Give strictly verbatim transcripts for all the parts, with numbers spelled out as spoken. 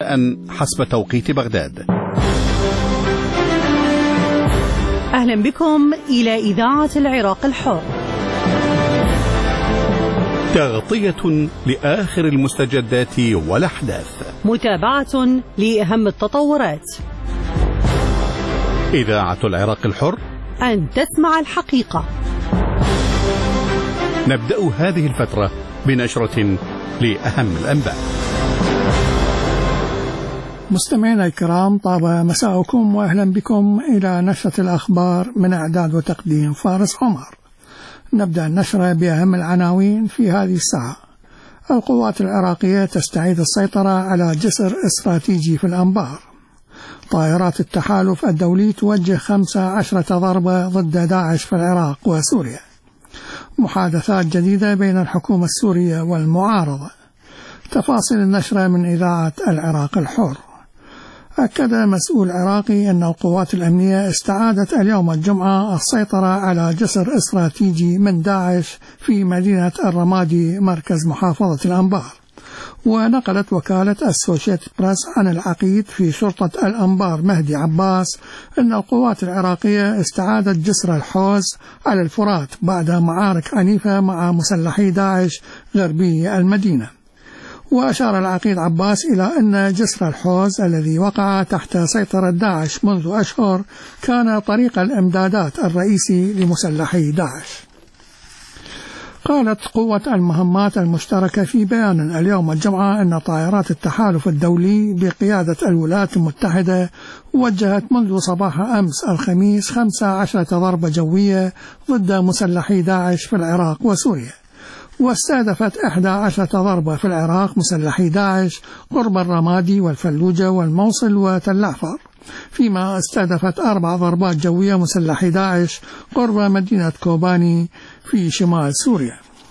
مساء حسب توقيت بغداد. أهلا بكم إلى إذاعة العراق الحر، تغطية لآخر المستجدات والأحداث، متابعة لأهم التطورات. إذاعة العراق الحر، أن تسمع الحقيقة. نبدأ هذه الفترة بنشرة لأهم الأنباء. مستمعينا الكرام، طاب مساءكم وأهلا بكم إلى نشرة الأخبار من إعداد وتقديم فارس عمر. نبدأ النشرة بأهم العناوين في هذه الساعة. القوات العراقية تستعيد السيطرة على جسر استراتيجي في الأنبار. طائرات التحالف الدولي توجه خمسة عشرة ضربة ضد داعش في العراق وسوريا. محادثات جديدة بين الحكومة السورية والمعارضة. تفاصيل النشرة من إذاعة العراق الحر. أكد مسؤول عراقي أن القوات الأمنية استعادت اليوم الجمعة السيطرة على جسر استراتيجي من داعش في مدينة الرمادي مركز محافظة الأنبار. ونقلت وكالة السوشيتد بريس عن العقيد في شرطة الأنبار مهدي عباس أن القوات العراقية استعادت جسر الحوز على الفرات بعد معارك عنيفة مع مسلحي داعش غربي المدينة. وأشار العقيد عباس إلى أن جسر الحوز الذي وقع تحت سيطرة داعش منذ أشهر كان طريق الإمدادات الرئيسي لمسلحي داعش. قالت قوة المهمات المشتركة في بيان اليوم الجمعة أن طائرات التحالف الدولي بقيادة الولايات المتحدة وجهت منذ صباح أمس الخميس خمسة عشرة ضربة جوية ضد مسلحي داعش في العراق وسوريا، واستهدفت إحدى عشرة ضربة في العراق مسلحي داعش قرب الرمادي والفلوجة والموصل وتل عفر، فيما استهدفت أربع ضربات جوية مسلحي داعش قرب مدينة كوباني في شمال سوريا.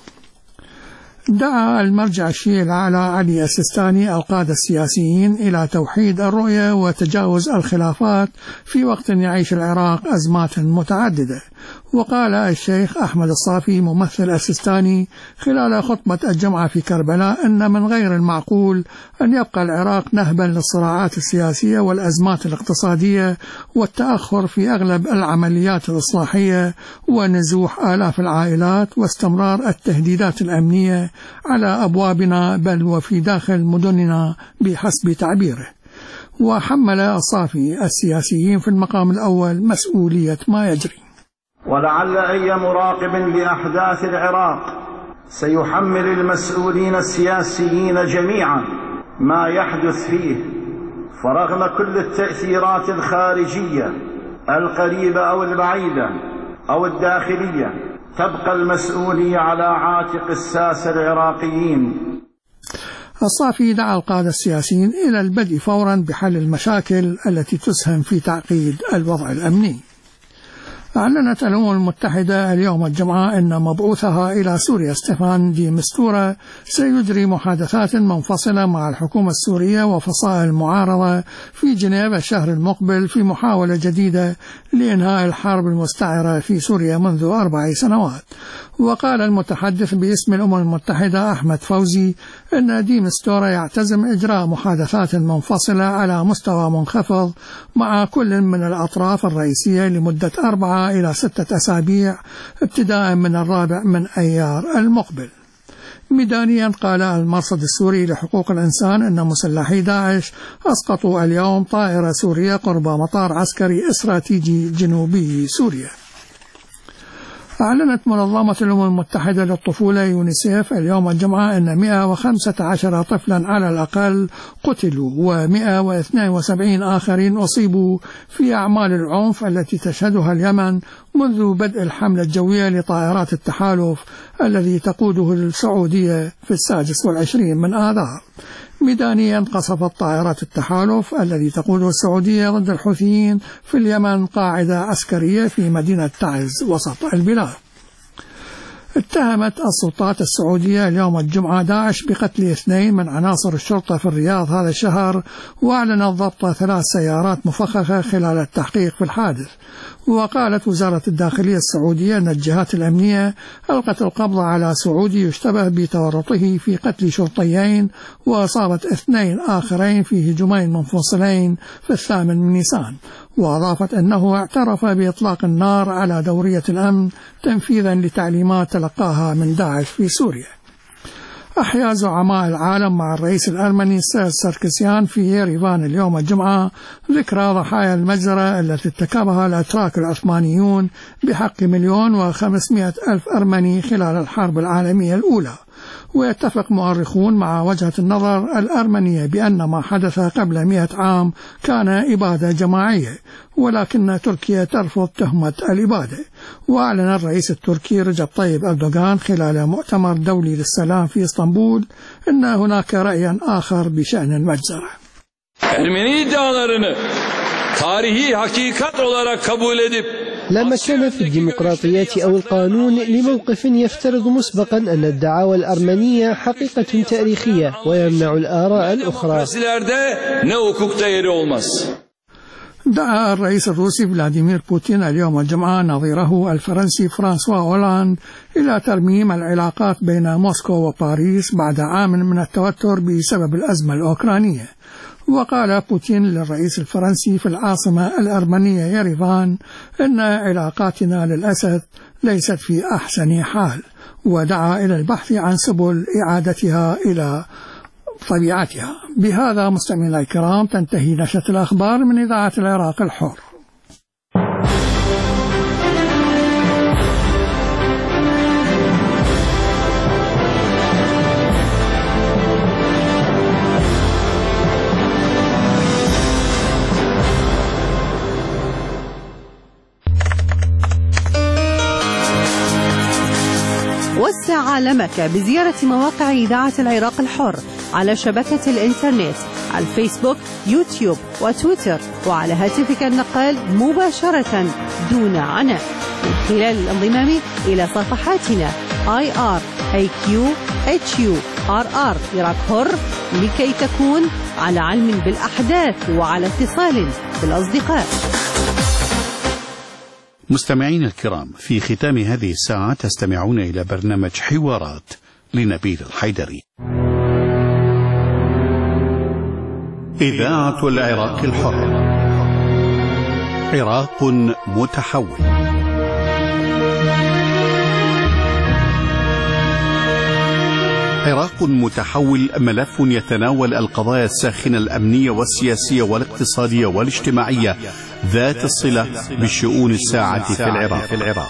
دعا المرجع الشيعي الأعلى علي السيستاني القادة السياسيين إلى توحيد الرؤية وتجاوز الخلافات في وقت يعيش العراق أزمات متعددة. وقال الشيخ أحمد الصافي ممثل السيستاني خلال خطبة الجمعة في كربلاء أن من غير المعقول أن يبقى العراق نهبا للصراعات السياسية والأزمات الاقتصادية والتأخر في أغلب العمليات الإصلاحية ونزوح آلاف العائلات واستمرار التهديدات الأمنية على أبوابنا بل وفي داخل مدننا بحسب تعبيره. وحمل الصافي السياسيين في المقام الأول مسؤولية ما يجري. ولعل أي مراقب لأحداث العراق سيحمل المسؤولين السياسيين جميعا ما يحدث فيه، فرغم كل التأثيرات الخارجية القريبة أو البعيدة أو الداخلية تبقى المسؤولية على عاتق الساسة العراقيين. الصافي دعا القادة السياسيين إلى البدء فورا بحل المشاكل التي تسهم في تعقيد الوضع الأمني. أعلنت الأمم المتحدة اليوم الجمعة أن مبعوثها إلى سوريا ستيفان دي مستورة سيجري محادثات منفصلة مع الحكومة السورية وفصائل المعارضة في جنيف الشهر المقبل في محاولة جديدة لإنهاء الحرب المستعرة في سوريا منذ أربع سنوات. وقال المتحدث باسم الأمم المتحدة أحمد فوزي أن دي مستورة يعتزم إجراء محادثات منفصلة على مستوى منخفض مع كل من الأطراف الرئيسية لمدة أربعة إلى ستة أسابيع ابتداء من الرابع من أيار المقبل. ميدانيا قال المرصد السوري لحقوق الإنسان أن مسلحي داعش أسقطوا اليوم طائرة سورية قرب مطار عسكري استراتيجي جنوبي سوريا. أعلنت منظمة الأمم المتحدة للطفولة يونيسيف اليوم الجمعة أن مئة وخمسة عشر طفلا على الأقل قتلوا ومئة واثنين وسبعين آخرين أصيبوا في أعمال العنف التي تشهدها اليمن منذ بدء الحملة الجوية لطائرات التحالف الذي تقوده السعودية في السادس والعشرين من آذار. ميدانيا قصفت طائرات التحالف الذي تقوده السعودية ضد الحوثيين في اليمن قاعدة عسكرية في مدينة تعز وسط البلاد. اتهمت السلطات السعودية اليوم الجمعة داعش بقتل اثنين من عناصر الشرطة في الرياض هذا الشهر، وأعلنت ضبط ثلاث سيارات مفخخة خلال التحقيق في الحادث. وقالت وزارة الداخلية السعودية أن الجهات الأمنية ألقت القبض على سعودي يشتبه بتورطه في قتل شرطيين وأصابت اثنين آخرين في هجومين منفصلين في الثامن من نيسان. وأضافت أنه اعترف بإطلاق النار على دورية الأمن تنفيذا لتعليمات تلقاها من داعش في سوريا. أحيا زعماء العالم مع الرئيس الألماني سيرج ساركسيان في ييريفان اليوم الجمعة ذكرى ضحايا المجزرة التي ارتكبها الأتراك العثمانيون بحق مليون وخمسمائة ألف أرمني خلال الحرب العالمية الأولى. ويتفق مؤرخون مع وجهة النظر الأرمنية بأن ما حدث قبل مئة عام كان إبادة جماعية، ولكن تركيا ترفض تهمة الإبادة. وأعلن الرئيس التركي رجب طيب أردوغان خلال مؤتمر دولي للسلام في اسطنبول أن هناك رأيا آخر بشأن المجزرة. Ermeni iddialarını tarihi hakikat olarak kabul edip لا مكان في الديمقراطية أو القانون لموقف يفترض مسبقا أن الدعاوى الأرمنية حقيقة تاريخية ويمنع الآراء الأخرى. دعا الرئيس الروسي فلاديمير بوتين اليوم الجمعة نظيره الفرنسي فرانسوا هولاند إلى ترميم العلاقات بين موسكو وباريس بعد عام من التوتر بسبب الأزمة الأوكرانية. وقال بوتين للرئيس الفرنسي في العاصمة الأرمنية ييريفان إن علاقاتنا للأسف ليست في أحسن حال، ودعا إلى البحث عن سبل إعادتها إلى طبيعتها. بهذا مستمعينا الكرام تنتهي نشرة الأخبار من إذاعة العراق الحر. وسع عالمك بزيارة مواقع إذاعة العراق الحر على شبكة الإنترنت على الفيسبوك، يوتيوب وتويتر، وعلى هاتفك النقال مباشرة دون عناء من خلال الانضمام إلى صفحاتنا آي آر إيه كيو إتش يو آر آر عراق حر لكي تكون على علم بالأحداث وعلى اتصال بالأصدقاء. مستمعين الكرام، في ختام هذه الساعة تستمعون إلى برنامج حوارات لنبيل الحيدري. إذاعة العراق الحر، عراق متحول. عراق متحول ملف يتناول القضايا الساخنة الأمنية والسياسية والاقتصادية والاجتماعية ذات الصلة بالشؤون الساعة في العراق. في العراق.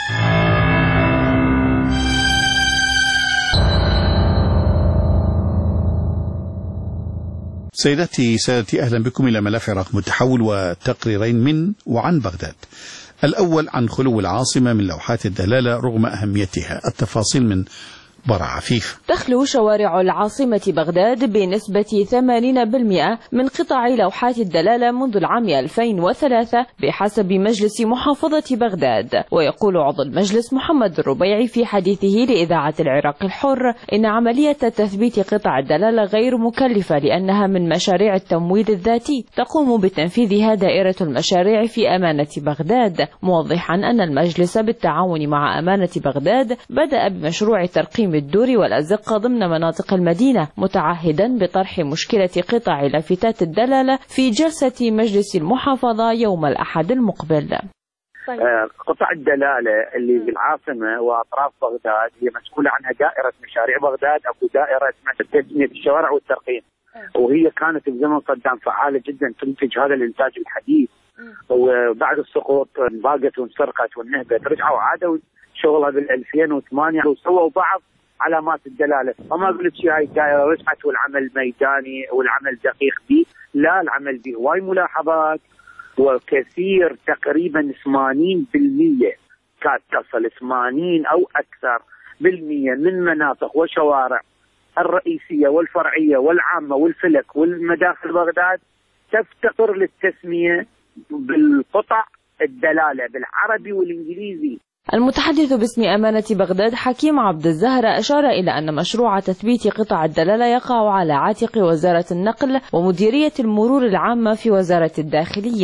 سيداتي سادتي، أهلا بكم إلى ملف عراق متحول وتقريرين من وعن بغداد. الأول عن خلو العاصمة من لوحات الدلالة رغم أهميتها. التفاصيل من برع عفيف. تخلو شوارع العاصمة بغداد بنسبة ثمانين بالمئة من قطع لوحات الدلالة منذ العام ألفين وثلاثة بحسب مجلس محافظة بغداد. ويقول عضو المجلس محمد الربيعي في حديثه لإذاعة العراق الحر إن عملية تثبيت قطع الدلالة غير مكلفة لأنها من مشاريع التمويل الذاتي تقوم بتنفيذها دائرة المشاريع في أمانة بغداد، موضحا أن المجلس بالتعاون مع أمانة بغداد بدأ بمشروع ترقيم الدور والأزقة ضمن مناطق المدينة، متعهدا بطرح مشكلة قطع لافتات الدلالة في جلسة مجلس المحافظة يوم الأحد المقبل. قطع الدلالة اللي في العاصمة وأطراف بغداد هي مسؤولة عنها دائرة مشاريع بغداد، أو دائرة اسمها تنمية الشوارع والترقيم، وهي كانت في زمن صدام فعالة جدا تنتج هذا الإنتاج الحديث. وبعد السقوط انباقت وانسرقت والنهبت، رجعوا عادوا شغلها بال ألفين وثمانية وسووا بعض علامات الدلاله، وما قلت شيء هاي الدائره رجعت والعمل ميداني والعمل دقيق به، لا العمل به هواي ملاحظات وكثير، تقريبا ثمانين بالمئة كانت تصل ثمانين او اكثر بالمئة من مناطق وشوارع الرئيسيه والفرعيه والعامه والفلك والمداخل بغداد تفتقر للتسميه بالقطع الدلاله بالعربي والانجليزي. المتحدث باسم أمانة بغداد حكيم عبد الزهرة أشار إلى أن مشروع تثبيت قطع الدلالة يقع على عاتق وزارة النقل ومديرية المرور العامة في وزارة الداخلية.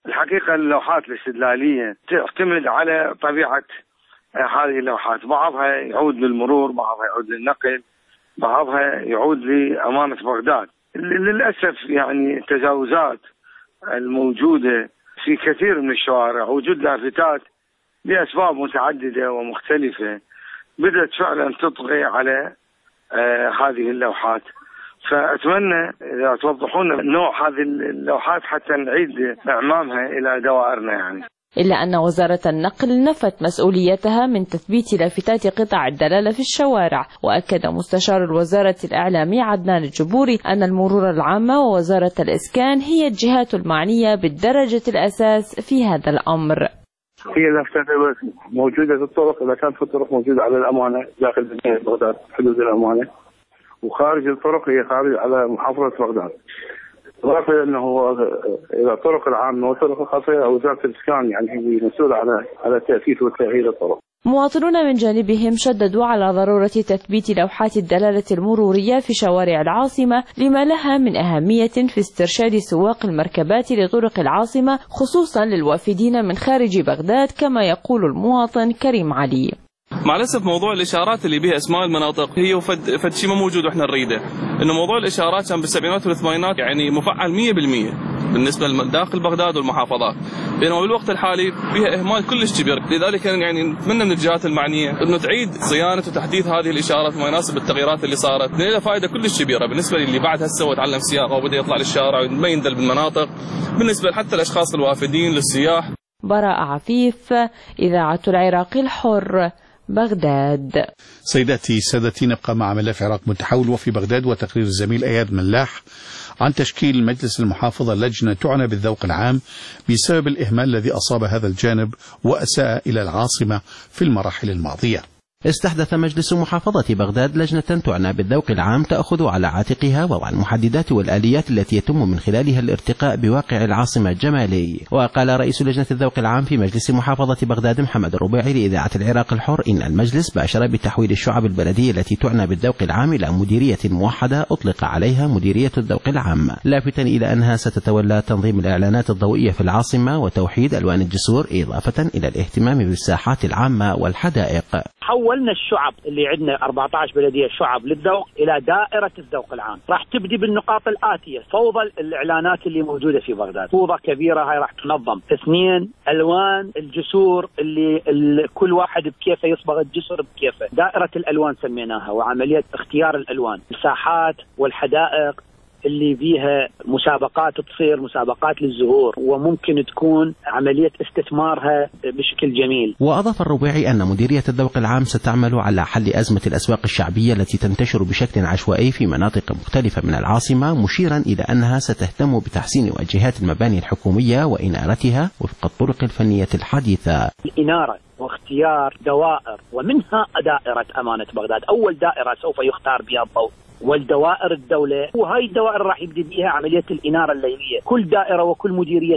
الحقيقة اللوحات الاستدلالية تعتمد على طبيعة هذه اللوحات، بعضها يعود للمرور، بعضها يعود للنقل، بعضها يعود لأمانة بغداد. للأسف يعني التجاوزات الموجودة في كثير من الشوارع، وجود لافتات لأسباب متعددة ومختلفة بدأت فعلا تطغي على آه هذه اللوحات. فأتمنى إذا توضحون نوع هذه اللوحات حتى نعيد إعمامها إلى دوائرنا يعني. إلا أن وزارة النقل نفت مسؤوليتها من تثبيت لافتات قطع الدلالة في الشوارع. وأكد مستشار الوزارة الإعلامي عدنان الجبوري أن المرور العامة ووزارة الإسكان هي الجهات المعنية بالدرجة الأساس في هذا الأمر. هي اللافتات موجودة في الطرق، إذا كانت في الطرق موجودة على الأمانة داخل مدينة بغداد حدود الأمانة، وخارج الطرق هي خارج على محافظة بغداد. إضافة أنه إذا الطرق العامة والطرق الخاصة وزارة الإسكان يعني هي مسؤولة على على تأسيس وتأهيل الطرق. مواطنون من جانبهم شددوا على ضرورة تثبيت لوحات الدلالة المرورية في شوارع العاصمة لما لها من أهمية في استرشاد سواق المركبات لطرق العاصمة، خصوصا للوافدين من خارج بغداد، كما يقول المواطن كريم علي. مع الاسف موضوع الاشارات اللي بها اسماء المناطق هي فد, فد شيء ما موجود واحنا نريده، انه موضوع الاشارات كان بالسبعينات والثمانينات يعني مفعل مية بالمية بالنسبه لداخل بغداد والمحافظات، بينما بالوقت الحالي فيها اهمال كلش كبير. لذلك يعني نتمنى من الجهات المعنيه انه تعيد صيانه وتحديث هذه الاشارات ما يناسب التغييرات اللي صارت، لها فائده كلش كبيره بالنسبه للي بعد هسه وتعلم سياقه وبدا يطلع للشارع وما يندل بالمناطق، بالنسبه حتى الاشخاص الوافدين للسياح. براء عفيف، إذاعة العراق الحر، بغداد. سيداتي سادتي، نبقى مع ملف العراق متحول وفي بغداد وتقرير الزميل اياد ملاح عن تشكيل مجلس المحافظة لجنة تعنى بالذوق العام بسبب الإهمال الذي أصاب هذا الجانب وأساء إلى العاصمة في المراحل الماضية. استحدث مجلس محافظة بغداد لجنة تعنى بالذوق العام تأخذ على عاتقها وضع المحددات والآليات التي يتم من خلالها الارتقاء بواقع العاصمة الجمالي. وقال رئيس لجنة الذوق العام في مجلس محافظة بغداد محمد الربيعي لإذاعة العراق الحر إن المجلس باشر بتحويل الشعب البلدية التي تعنى بالذوق العام إلى مديرية موحدة أطلق عليها مديرية الذوق العام، لافتا إلى أنها ستتولى تنظيم الإعلانات الضوئية في العاصمة وتوحيد ألوان الجسور، إضافة إلى الاهتمام بالساحات العامة والحدائق. حولنا الشعب اللي عندنا أربعة عشر بلدية شعب للذوق إلى دائرة الذوق العام. راح تبدي بالنقاط الآتية: فوضى الإعلانات اللي موجودة في بغداد، فوضى كبيرة هاي راح تنظم. اثنين، ألوان الجسور اللي, اللي كل واحد بكيفه يصبغ الجسر بكيفه، دائرة الألوان سميناها، وعملية اختيار الألوان. الساحات والحدائق اللي فيها مسابقات تصير مسابقات للزهور وممكن تكون عملية استثمارها بشكل جميل. وأضاف الربيعي أن مديرية الذوق العام ستعمل على حل أزمة الأسواق الشعبية التي تنتشر بشكل عشوائي في مناطق مختلفة من العاصمة، مشيرا إلى أنها ستهتم بتحسين واجهات المباني الحكومية وإنارتها وفق الطرق الفنية الحديثة. الإنارة واختيار دوائر، ومنها دائرة أمانة بغداد، أول دائرة سوف يختار بها الضوء، والدوائر الدولة، وهي الدوائر راح يبدي بها عملية الإنارة الليلية. كل دائرة وكل مديرية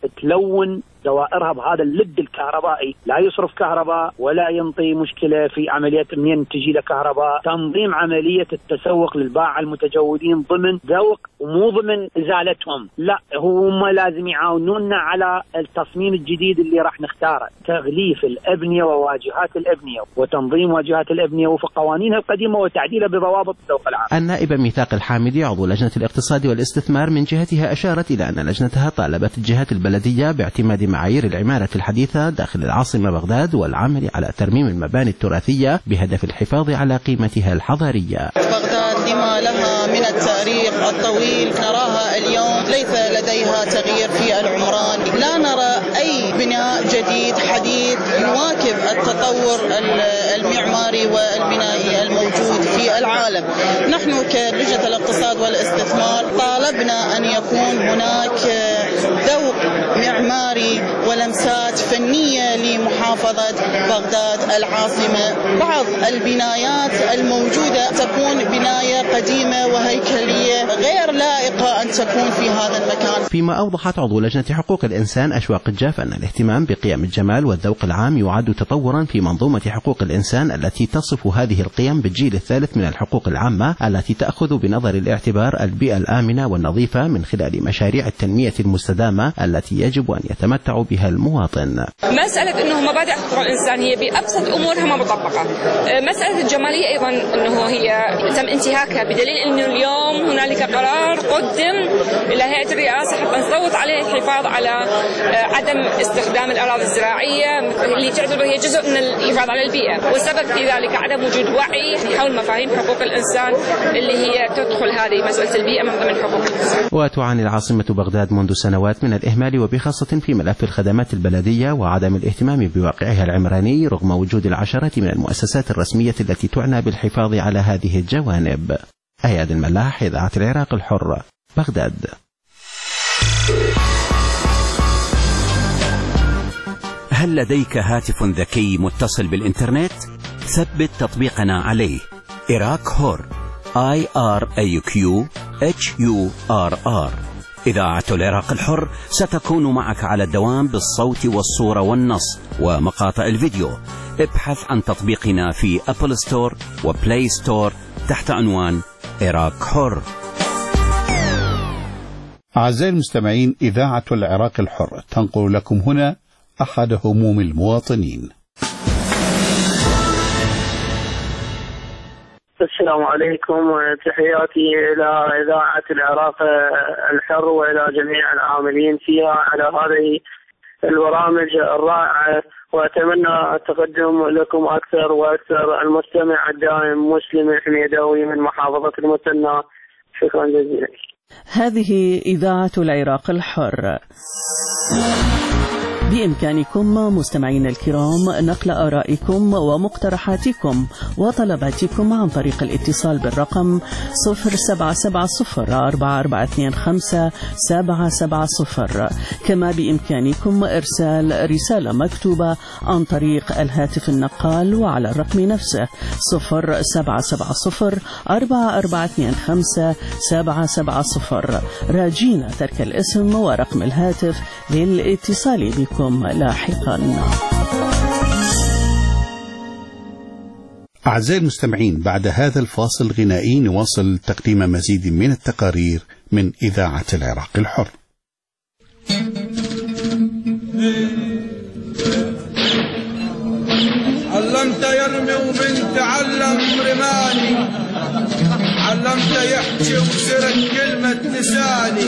تلون دوائرها بهذا اللد الكهربائي، لا يصرف كهرباء ولا ينطي مشكلة في عملية منين تجي له كهرباء. تنظيم عملية التسوق للباعة المتجودين ضمن ذوق ومو ضمن إزالتهم، لا هم لازم يعاونونا على التصميم الجديد اللي راح نختاره، تغليف الأبنية وواجهات الأبنية وتنظيم واجهات الأبنية وفق قوانينها القديمة وتعديلها بضوابط الذوق العام. النائب ميثاق الحامدي عضو لجنة الاقتصاد والاستثمار من جهتها أشارت إلى أن لجنتها طالبت الجهات البلدية باعتماد معايير العمارة الحديثة داخل العاصمة بغداد والعمل على ترميم المباني التراثية بهدف الحفاظ على قيمتها الحضارية. بغداد لما لها من التاريخ الطويل نراها اليوم ليس لديها تغيير في العمران، لا نرى أي بناء جديد حديث يواكب التطور المعماري والبنائي الموجود في العالم. نحن كلجنة الاقتصاد والاستثمار طالبنا أن يكون هناك ذوق معماري ولمسات فنية لمحافظة بغداد العاصمة. بعض البنايات الموجودة تكون بناية قديمة وهيكلية غير لائقة أن تكون في هذا المكان. فيما أوضحت عضو لجنة حقوق الإنسان أشواق الجاف أن الاهتمام بقيم الجمال والذوق العام يعد تطورا في منظومة حقوق الإنسان التي تصف هذه القيم بالجيل الثالث من الحقوق العامة التي تأخذ بنظر الاعتبار البيئة الآمنة والنظيفة من خلال مشاريع التنمية المستدامة التي يجب أن يتمتع بها المواطن. مسألة أنه مبادئ حقوق الإنسان هي بأبسط أمورها ما مطبقة. مسألة الجمالية أيضا أنه هي تم انتهاكها، بدليل أنه اليوم هنالك قرار قدم إلى هيئة الرئاسة حتى نصوت عليه الحفاظ على عدم استخدام الأراضي الزراعية اللي تعتبر هي جزء من الحفاظ على البيئة، والسبب في ذلك عدم وجود وعي حول مفاهيم حقوق الإنسان اللي هي تدخل هذه مسألة البيئة من ضمن حقوق الإنسان. وتعاني العاصمة بغداد منذ سنوات من الإهمال وبخاصة في ملف الخدمات البلدية وعدم الاهتمام بواقعها العمراني رغم وجود العشرات من المؤسسات الرسمية التي تعنى بالحفاظ على هذه الجوانب. أياد الملاح، إذاعة العراق الحر، بغداد. هل لديك هاتف ذكي متصل بالإنترنت؟ ثبت تطبيقنا عليه. إراك هور آي آر أي كيو إتش يو آر آر. إذاعة العراق الحر ستكون معك على الدوام بالصوت والصورة والنص ومقاطع الفيديو. ابحث عن تطبيقنا في أبل ستور وبلاي ستور تحت عنوان إراك حر. أعزائي المستمعين، إذاعة العراق الحر تنقل لكم هنا أحد هموم المواطنين. السلام عليكم وتحياتي إلى إذاعة العراق الحر وإلى جميع العاملين فيها على هذه البرامج الرائعة، وأتمنى التقدم لكم أكثر وأكثر. المستمع الدائم مسلم الحميداوي من محافظة المثنى. شكرا جزيلا. هذه إذاعة العراق الحر. بإمكانكم مستمعين الكرام نقل آرائكم ومقترحاتكم وطلباتكم عن طريق الاتصال بالرقم صفر سبعة سبعة صفر أربعة أربعة اثنين خمسة سبعة سبعة صفر. كما بإمكانكم إرسال رسالة مكتوبة عن طريق الهاتف النقال وعلى الرقم نفسه صفر سبعة سبعة صفر أربعة أربعة اثنين خمسة سبعة سبعة صفر، راجين ترك الاسم ورقم الهاتف للاتصال بكم لاحقا. أعزائي المستمعين، بعد هذا الفاصل الغنائي نواصل تقديم مزيد من التقارير من إذاعة العراق الحر. علمت يرمي ومن تعلم رماني، علمت يحكي وسرت كلمة لساني،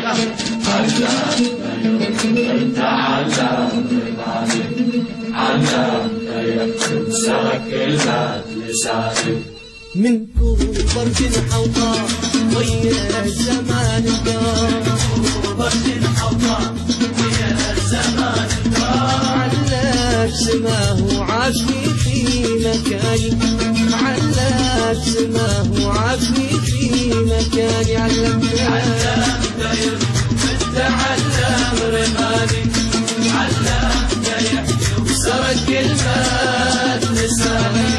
علمت تعلم رماني، علمت يحكي وسرت كلمة لساني. من طول برد الحوطة ويا الزمان الدار، برد الحوطة ويا الزمان الدار، علق سماه عافي في مكاني، علق سماه عافي في مكاني، علمت علمت تعلم رماني، علمت يحكي وسرت كلمات لساني.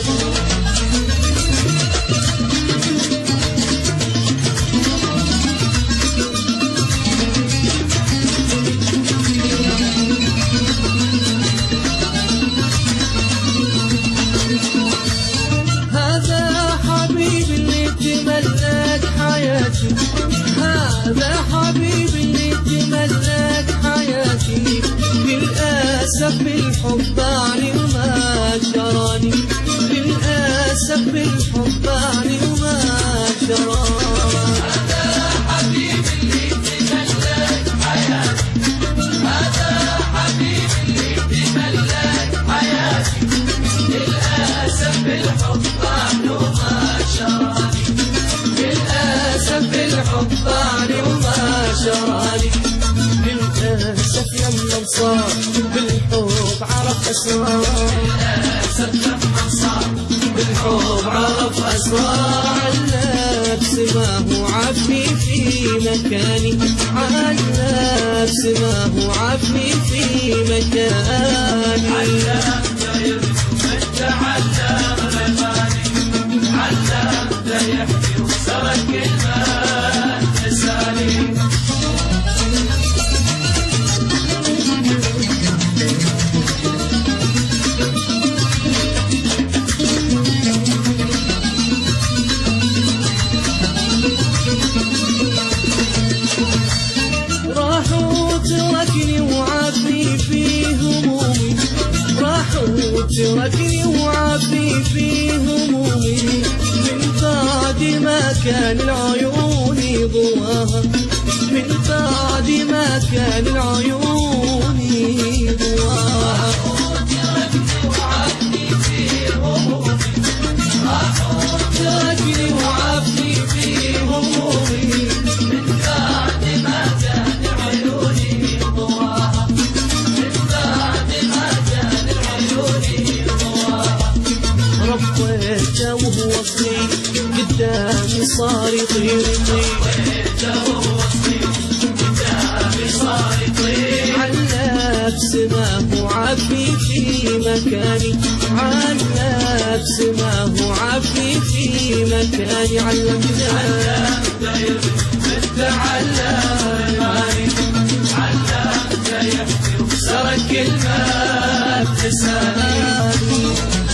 هذا حبيبي اللي تملك حياتي، للأسف بالحب عني وما شراني، للأسف بالحب عني وما شراني. هذا حبيبي اللي تملك حياتي، هذا حبيبي اللي تملك حياتي، للأسف بالحب عني وما شراني، للأسف بالحب عني وما شراني. للأسف لما انصار بالحب عرف أسرار، للأسف لما انصار بالحب عرف أسرار، علق سماه عافي في مكاني، علق سماه عافي في مكاني، علق تركني وعافي في همومي من بعد ما كان العيون ضواها من بعد ما كان العيون ضواها تركني وعافي في همومي من بعد ما كان العيون ضواها من بعد ما كان العيون ربيته وهو صغير قدامي صار يطير ربيته وهو صغير قدامي صار يطير علق سماه وعافي في مكاني علق سماه وعافي في مكاني علمته علمته يبت علماني علمته يحكي وكسرت كلمة بلساني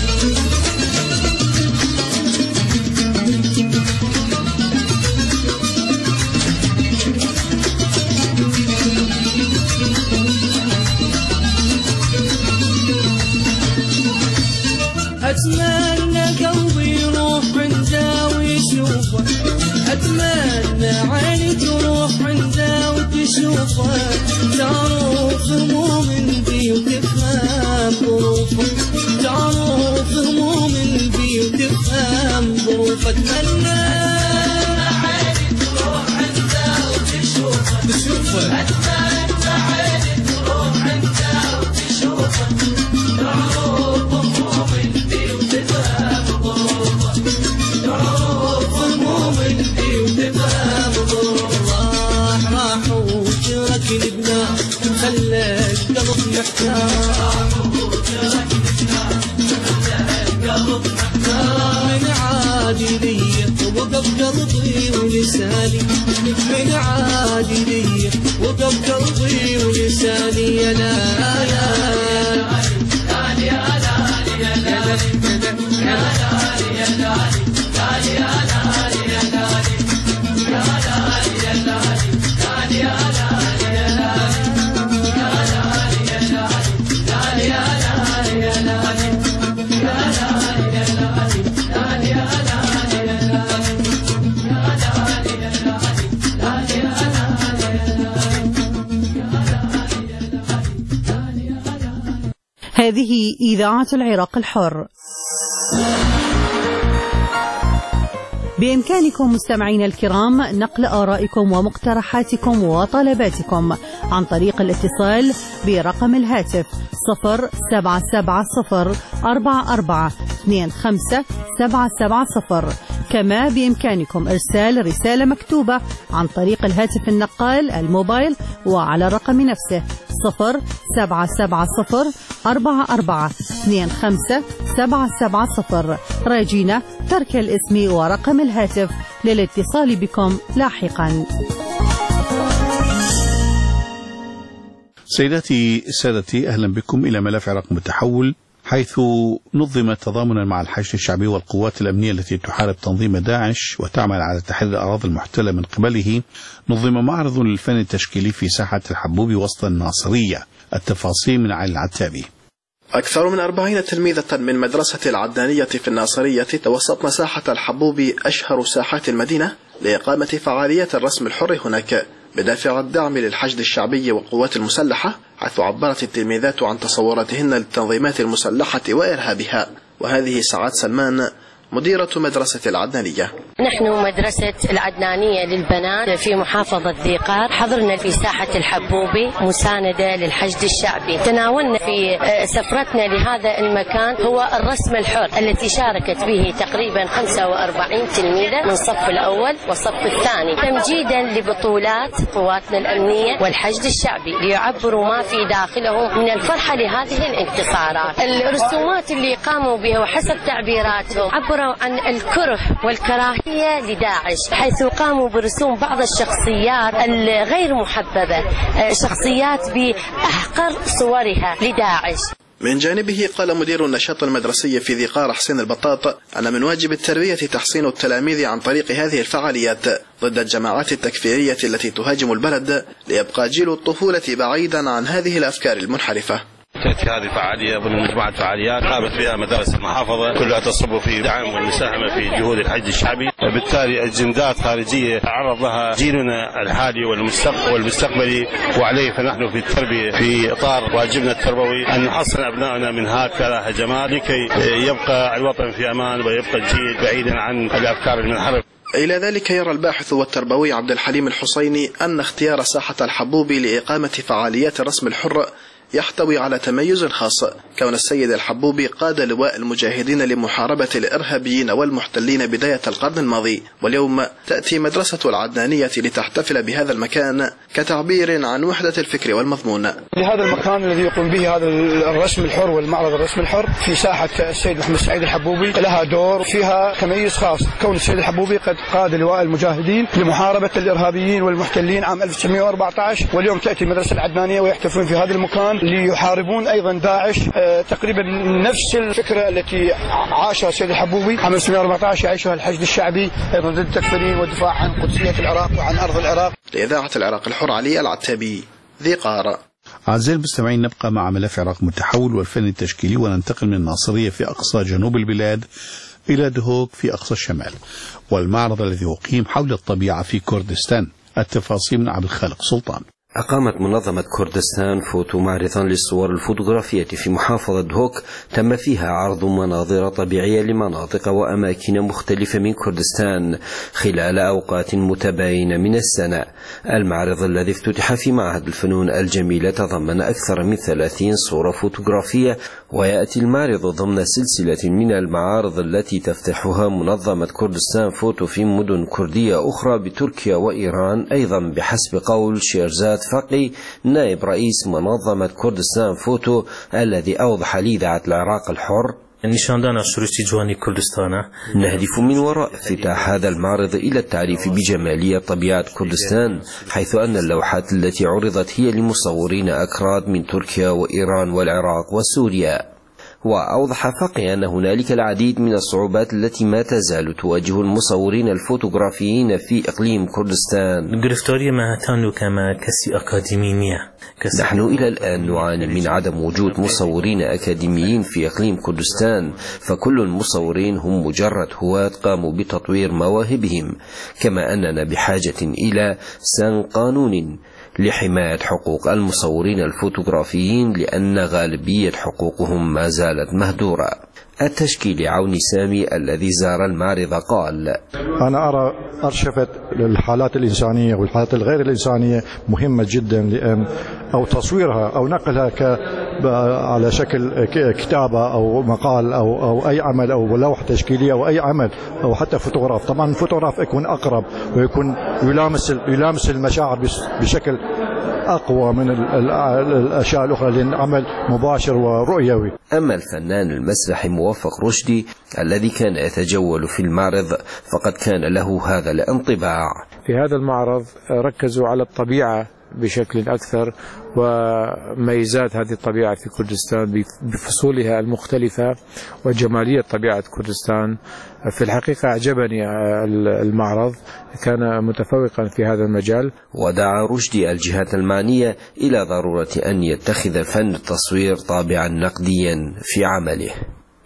أتمنى قلبي يروح عنده ويشوفه أتمنى عيني تروح عنده وتشوفه تعرف هموم بي وتفهم ظروفه تعرف هموم بي وتفهم ظروفه أتمنى عيني تروح عنده وتشوفه تشوفه أتمنى عيني تروح عنده وتشوفه تعرف هموم بي وتفهم ظروفه تعرف هموم بي وتفهم ظروفه راح وتركني بنار خلى القلب محتار من عادي لي وقف قلبي ولساني من عادي لي وقف قلبي ولساني يا لا يا لا يا لا يا لا يا لا يا هذه إذاعة العراق الحر. بإمكانكم مستمعين الكرام نقل آرائكم ومقترحاتكم وطلباتكم عن طريق الاتصال برقم الهاتف صفر سبعة سبعة صفر أربعة أربعة اثنين خمسة سبعة سبعة صفر. كما بإمكانكم إرسال رسالة مكتوبة عن طريق الهاتف النقال الموبايل وعلى الرقم نفسه صفر سبعة سبعة صفر أربعة أربعة اثنين خمسة سبعة سبعة صفر. راجينا ترك الاسم ورقم الهاتف للاتصال بكم لاحقا. سيداتي سادتي، أهلا بكم إلى ملف عراق متحول، حيث نظم تضامنا مع الحشد الشعبي والقوات الأمنية التي تحارب تنظيم داعش وتعمل على تحرير الأراضي المحتلة من قبله، نظم معرض للفن التشكيلي في ساحة الحبوب وسط الناصرية. التفاصيل من علي العتابي. أكثر من أربعين تلميذة من مدرسة العدنانية في الناصرية توسطن ساحة الحبوب أشهر ساحات المدينة لإقامة فعاليات الرسم الحر هناك بدافع الدعم للحشد الشعبي والقوات المسلحة، حيث عبرت التلميذات عن تصوراتهن للتنظيمات المسلحة وإرهابها. وهذه سعاد سلمان مديرة مدرسة العدنانية. نحن مدرسة العدنانية للبنات في محافظة ذي قار، حضرنا في ساحة الحبوبي مساندة للحشد الشعبي. تناولنا في سفرتنا لهذا المكان هو الرسم الحر التي شاركت به تقريبا خمسة وأربعين تلميذة من الصف الأول والصف الثاني، تمجيدا لبطولات قواتنا الأمنية والحشد الشعبي ليعبروا ما في داخلهم من الفرحة لهذه الانتصارات. الرسومات اللي قاموا بها وحسب تعبيراتهم عبروا عن الكره والكراهية لداعش، حيث قاموا برسوم بعض الشخصيات الغير محببة، شخصيات بأحقر صورها لداعش. من جانبه قال مدير النشاط المدرسي في ذي قار حسين البطاط أن من واجب التربية تحصين التلاميذ عن طريق هذه الفعاليات ضد الجماعات التكفيرية التي تهاجم البلد، ليبقى جيل الطفولة بعيدا عن هذه الأفكار المنحرفة. تأتي هذه الفعالية ضمن مجموعة فعاليات قامت بها مدارس المحافظة، كلها تصب في دعم والمساهمة في جهود الحشد الشعبي. بالتالي أجندات خارجية تعرض لها جيلنا الحالي والمستقبلي، وعليه فنحن في التربية في إطار واجبنا التربوي أن نحصن أبنائنا من هكذا هجمات لكي يبقى الوطن في أمان ويبقى الجيل بعيدا عن الأفكار المنحرفة. إلى ذلك يرى الباحث والتربوي عبد الحليم الحسيني أن اختيار ساحة الحبوبي لإقامة فعاليات الرسم الحر يحتوي على تميز خاص، كون السيد الحبوبي قاد لواء المجاهدين لمحاربة الإرهابيين والمحتلين بداية القرن الماضي، واليوم تأتي مدرسة العدنانية لتحتفل بهذا المكان كتعبير عن وحدة الفكر والمضمون. لهذا المكان الذي يقوم به هذا الرسم الحر والمعرض الرسم الحر في ساحة السيد محمد سعيد الحبوبي لها دور فيها تميز خاص، كون السيد الحبوبي قد قاد لواء المجاهدين لمحاربة الإرهابيين والمحتلين عام ألف وتسعمئة وأربعة عشر، واليوم تأتي المدرسة العدنانية ويحتفلون في هذا المكان ليحاربون أيضا داعش. آه تقريبا نفس الفكرة التي عاشها السيد الحبوبي عام ألف وتسعمئة وأربعة عشر يعيشها الحشد الشعبي أيضا ضد التكفيرين والدفاع عن قدسية العراق وعن أرض العراق. لإذاعة العراق الحر علي العتابي، ذي قار. أعزائي المستمعين، نبقى مع ملف عراق متحول والفن التشكيلي، وننتقل من الناصرية في أقصى جنوب البلاد إلى دهوك في أقصى الشمال، والمعرض الذي أقيم حول الطبيعة في كردستان. التفاصيل من عبد الخالق سلطان. أقامت منظمة كردستان فوتو معرضا للصور الفوتوغرافية في محافظة دهوك، تم فيها عرض مناظر طبيعية لمناطق وأماكن مختلفة من كردستان خلال أوقات متباينة من السنة. المعرض الذي افتتح في معهد الفنون الجميلة تضمن أكثر من ثلاثين صورة فوتوغرافية، ويأتي المعرض ضمن سلسلة من المعارض التي تفتحها منظمة كردستان فوتو في مدن كردية أخرى بتركيا وإيران أيضا، بحسب قول شيرزاد فقي نائب رئيس منظمة كردستان فوتو، الذي أوضح لإذاعة العراق الحر: نهدف من وراء افتتاح هذا المعرض إلى التعريف بجمالية طبيعة كردستان، حيث أن اللوحات التي عرضت هي لمصورين أكراد من تركيا وإيران والعراق وسوريا. وأوضح فقي أن هنالك العديد من الصعوبات التي ما تزال تواجه المصورين الفوتوغرافيين في إقليم كردستان. نحن إلى الآن نعاني من عدم وجود مصورين أكاديميين في إقليم كردستان، فكل المصورين هم مجرد هواة قاموا بتطوير مواهبهم، كما أننا بحاجة إلى سن قانون لحماية حقوق المصورين الفوتوغرافيين، لأن غالبية حقوقهم ما زالت مهدورة. التشكيل عوني سامي الذي زار المعرض قال: أنا أرى أرشفة الحالات الإنسانية والحالات الغير الإنسانية مهمة جدا، لأن أو تصويرها أو نقلها ك على شكل كتابة أو مقال أو أو أي عمل أو لوحة تشكيلية أو أي عمل أو حتى فوتوغراف. طبعا الفوتوغراف يكون أقرب ويكون يلامس يلامس المشاعر بشكل أقوى من الأشياء الأخرى، لأن عمل مباشر ورؤيوي. أما الفنان المسرحي موفق رشدي الذي كان يتجول في المعرض فقد كان له هذا الانطباع: في هذا المعرض ركزوا على الطبيعة بشكل أكثر وميزات هذه الطبيعة في كردستان بفصولها المختلفة وجمالية طبيعة كردستان. في الحقيقة أعجبني المعرض، كان متفوقا في هذا المجال. ودعا رشدي الجهات المعنية إلى ضرورة أن يتخذ فن التصوير طابعا نقديا في عمله.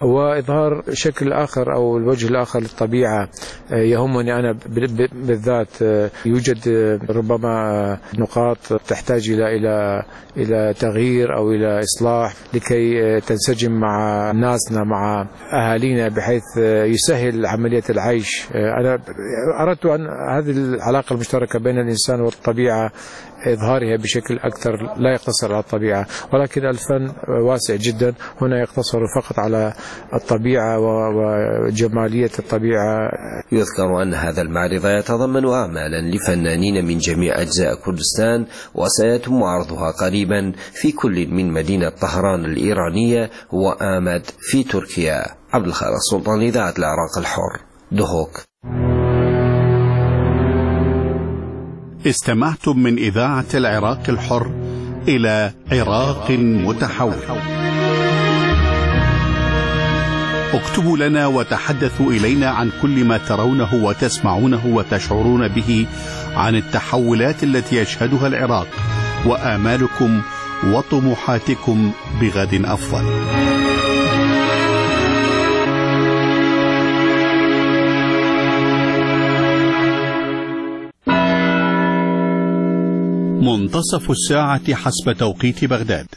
وإظهار شكل آخر أو الوجه الآخر للطبيعة يهمني أنا بالذات. يوجد ربما نقاط تحتاج إلى إلى إلى تغيير أو إلى إصلاح لكي تنسجم مع ناسنا مع أهالينا بحيث يسهل عملية العيش. أنا أردت أن هذه العلاقة المشتركة بين الإنسان والطبيعة إظهارها بشكل أكثر لا يقتصر على الطبيعة، ولكن الفن واسع جدا، هنا يقتصر فقط على الطبيعة وجمالية الطبيعة. يذكر أن هذا المعرض يتضمن أعمالا لفنانين من جميع أجزاء كردستان، وسيتم عرضها قريبا في كل من مدينة طهران الإيرانية وآمد في تركيا. عبد الخالق السلطان، إذاعة العراق الحر، دهوك. استمعتم من إذاعة العراق الحر إلى عراق متحول. اكتبوا لنا وتحدثوا إلينا عن كل ما ترونه وتسمعونه وتشعرون به عن التحولات التي يشهدها العراق وآمالكم وطموحاتكم بغد أفضل. منتصف الساعة حسب توقيت بغداد.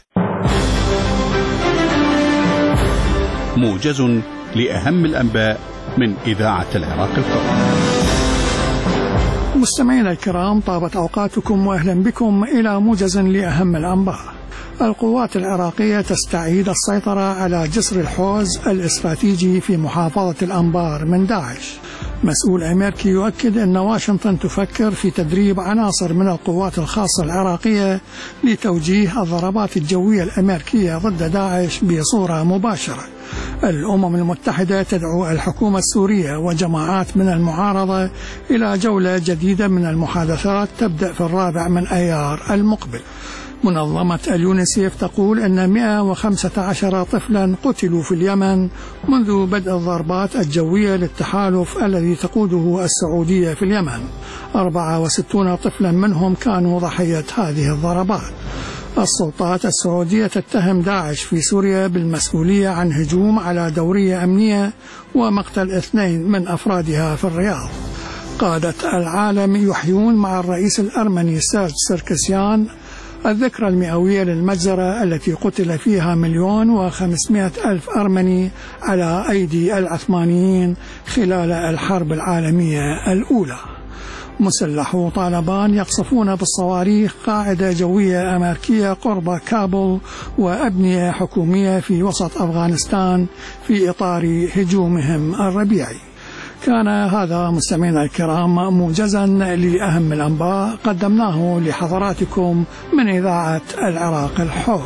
موجز لأهم الأنباء من إذاعة العراق الحر. مستمعينا الكرام، طابت أوقاتكم وأهلا بكم إلى موجز لأهم الأنباء. القوات العراقية تستعيد السيطرة على جسر الحوز الاستراتيجي في محافظة الأنبار من داعش. مسؤول أمريكي يؤكد أن واشنطن تفكر في تدريب عناصر من القوات الخاصة العراقية لتوجيه الضربات الجوية الأمريكية ضد داعش بصورة مباشرة. الأمم المتحدة تدعو الحكومة السورية وجماعات من المعارضة إلى جولة جديدة من المحادثات تبدأ في الرابع من أيار المقبل. منظمة اليونيسيف تقول أن مئة وخمسة عشر طفلا قتلوا في اليمن منذ بدء الضربات الجوية للتحالف الذي تقوده السعودية في اليمن. أربعة وستين طفلا منهم كانوا ضحية هذه الضربات. السلطات السعودية تتهم داعش في سوريا بالمسؤولية عن هجوم على دورية أمنية ومقتل اثنين من أفرادها في الرياض. قادة العالم يحيون مع الرئيس الأرمني سيرج سركسيان الذكرى المئوية للمجزرة التي قتل فيها مليون وخمسمائة ألف أرمني على أيدي العثمانيين خلال الحرب العالمية الأولى. مسلحو طالبان يقصفون بالصواريخ قاعدة جوية أمريكية قرب كابول وأبنية حكومية في وسط أفغانستان في إطار هجومهم الربيعي. كان هذا مستمعينا الكرام موجزا لأهم الأنباء قدمناه لحضراتكم من إذاعة العراق الحر.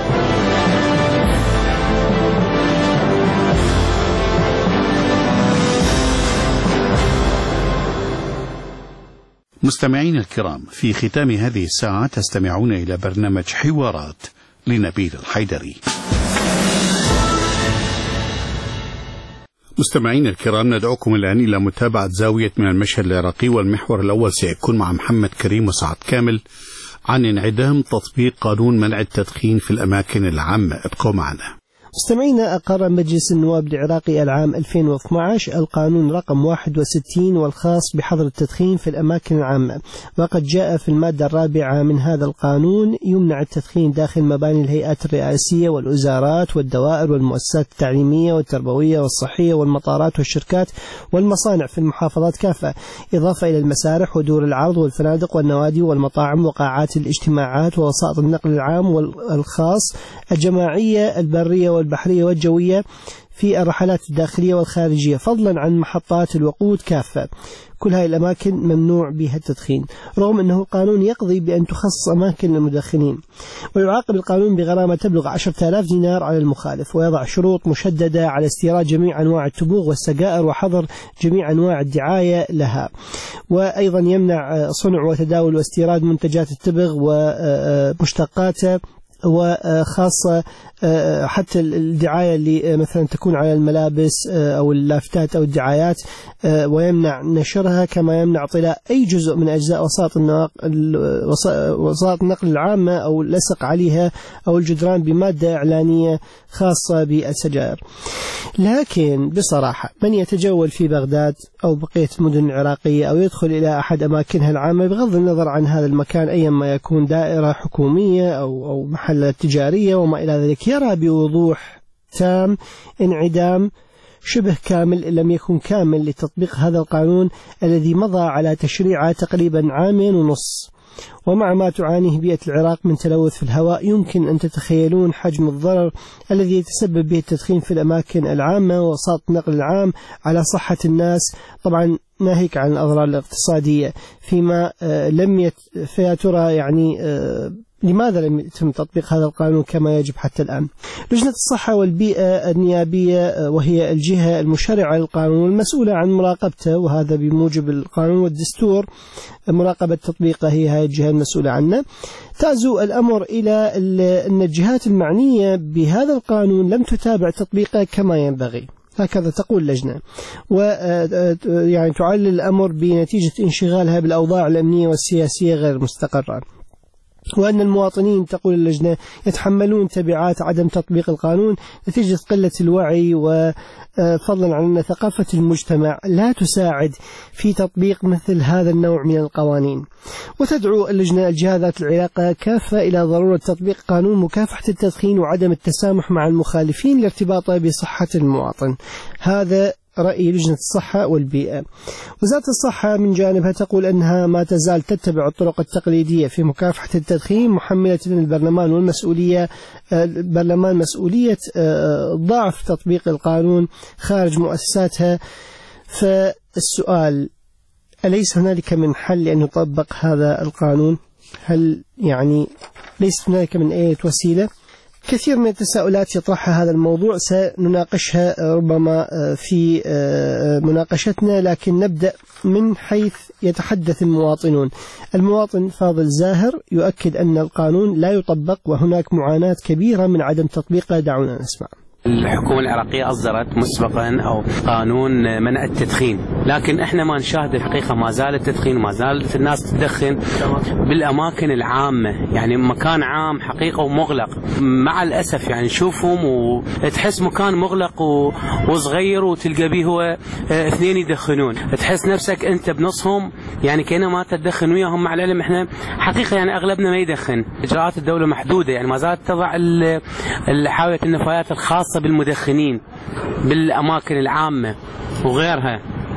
مستمعين الكرام، في ختام هذه الساعة تستمعون إلى برنامج حوارات لنبيل الحيدري. مستمعين الكرام، ندعوكم الآن إلى متابعة زاوية من المشهد العراقي، والمحور الأول سيكون مع محمد كريم وسعد كامل عن انعدام تطبيق قانون منع التدخين في الأماكن العامة. ابقوا معنا. مستمعينا، أقر مجلس النواب العراقي العام ألفين واثني عشر القانون رقم واحد وستين والخاص بحظر التدخين في الأماكن العامة، وقد جاء في المادة الرابعة من هذا القانون يمنع التدخين داخل مباني الهيئات الرئاسية والوزارات والدوائر والمؤسسات التعليمية والتربوية والصحية والمطارات والشركات والمصانع في المحافظات كافة، إضافة إلى المسارح ودور العرض والفنادق والنوادي والمطاعم وقاعات الاجتماعات ووسائط النقل العام والخاص الجماعية البرية والبحرية والجوية في الرحلات الداخلية والخارجية، فضلا عن محطات الوقود كافة. كل هذه الأماكن ممنوع بها التدخين، رغم أنه القانون يقضي بأن تخصص أماكن للمدخنين. ويعاقب القانون بغرامة تبلغ عشرة آلاف دينار على المخالف، ويضع شروط مشددة على استيراد جميع أنواع التبوغ والسجائر وحظر جميع أنواع الدعاية لها، وأيضا يمنع صنع وتداول واستيراد منتجات التبغ ومشتقاته وخاصة حتى الدعاية اللي مثلا تكون على الملابس أو اللافتات أو الدعايات، ويمنع نشرها كما يمنع طلاء أي جزء من أجزاء وسائط النقل العامة أو اللصق عليها أو الجدران بمادة إعلانية خاصة بالسجائر. لكن بصراحة من يتجول في بغداد أو بقية المدن العراقية أو يدخل إلى أحد أماكنها العامة بغض النظر عن هذا المكان أيما يكون دائرة حكومية أو أو محلات تجارية وما إلى ذلك، يرى بوضوح تام انعدام شبه كامل إن لم يكن كامل لتطبيق هذا القانون الذي مضى على تشريعه تقريبا عامين ونص. ومع ما تعانيه بيئة العراق من تلوث في الهواء يمكن أن تتخيلون حجم الضرر الذي يتسبب به التدخين في الأماكن العامة ووسائط النقل العام على صحة الناس، طبعا ناهيك عن الأضرار الاقتصادية. فيما لم يت... فيا ترى يعني لماذا لم يتم تطبيق هذا القانون كما يجب حتى الآن؟ لجنة الصحة والبيئة النيابية وهي الجهة المشرعة للقانون المسؤولة عن مراقبته، وهذا بموجب القانون والدستور مراقبة تطبيقه هي هذه الجهة المسؤولة عنه، تعزو الأمر إلى أن الجهات المعنية بهذا القانون لم تتابع تطبيقه كما ينبغي، هكذا تقول اللجنة، ويعني تعلل الأمر بنتيجة انشغالها بالأوضاع الأمنية والسياسية غير المستقرة، وأن المواطنين تقول اللجنة يتحملون تبعات عدم تطبيق القانون نتيجة قلة الوعي، وفضلا عن أن ثقافة المجتمع لا تساعد في تطبيق مثل هذا النوع من القوانين. وتدعو اللجنة الجهات ذات العلاقة كافة إلى ضرورة تطبيق قانون مكافحة التدخين وعدم التسامح مع المخالفين لارتباطه بصحة المواطن. هذا رأي لجنة الصحة والبيئة. وزارة الصحة من جانبها تقول أنها ما تزال تتبع الطرق التقليدية في مكافحة التدخين، محملة البرلمان والمسؤولية البرلمان مسؤولية ضعف تطبيق القانون خارج مؤسساتها. فالسؤال، أليس هنالك من حل لأن يطبق هذا القانون؟ هل يعني ليس هنالك من أي وسيلة؟ كثير من التساؤلات يطرحها هذا الموضوع سنناقشها ربما في مناقشتنا، لكن نبدأ من حيث يتحدث المواطنون. المواطن فاضل زاهر يؤكد أن القانون لا يطبق وهناك معاناة كبيرة من عدم تطبيقه. دعونا نسمع. الحكومة العراقية أصدرت مسبقا أو قانون منع التدخين، لكن احنا ما نشاهد الحقيقة ما زال التدخين وما زالت الناس تدخن بالأماكن العامة، يعني مكان عام حقيقة ومغلق. مع الأسف يعني نشوفهم وتحس مكان مغلق وصغير وتلقى به هو اثنين يدخنون، تحس نفسك أنت بنصهم، يعني كأنما ما تدخن وياهم. مع العلم احنا حقيقة يعني أغلبنا ما يدخن، إجراءات الدولة محدودة، يعني ما زالت تضع حاوية النفايات الخاصة بالمدخنين بالأماكن العامة وغيرها.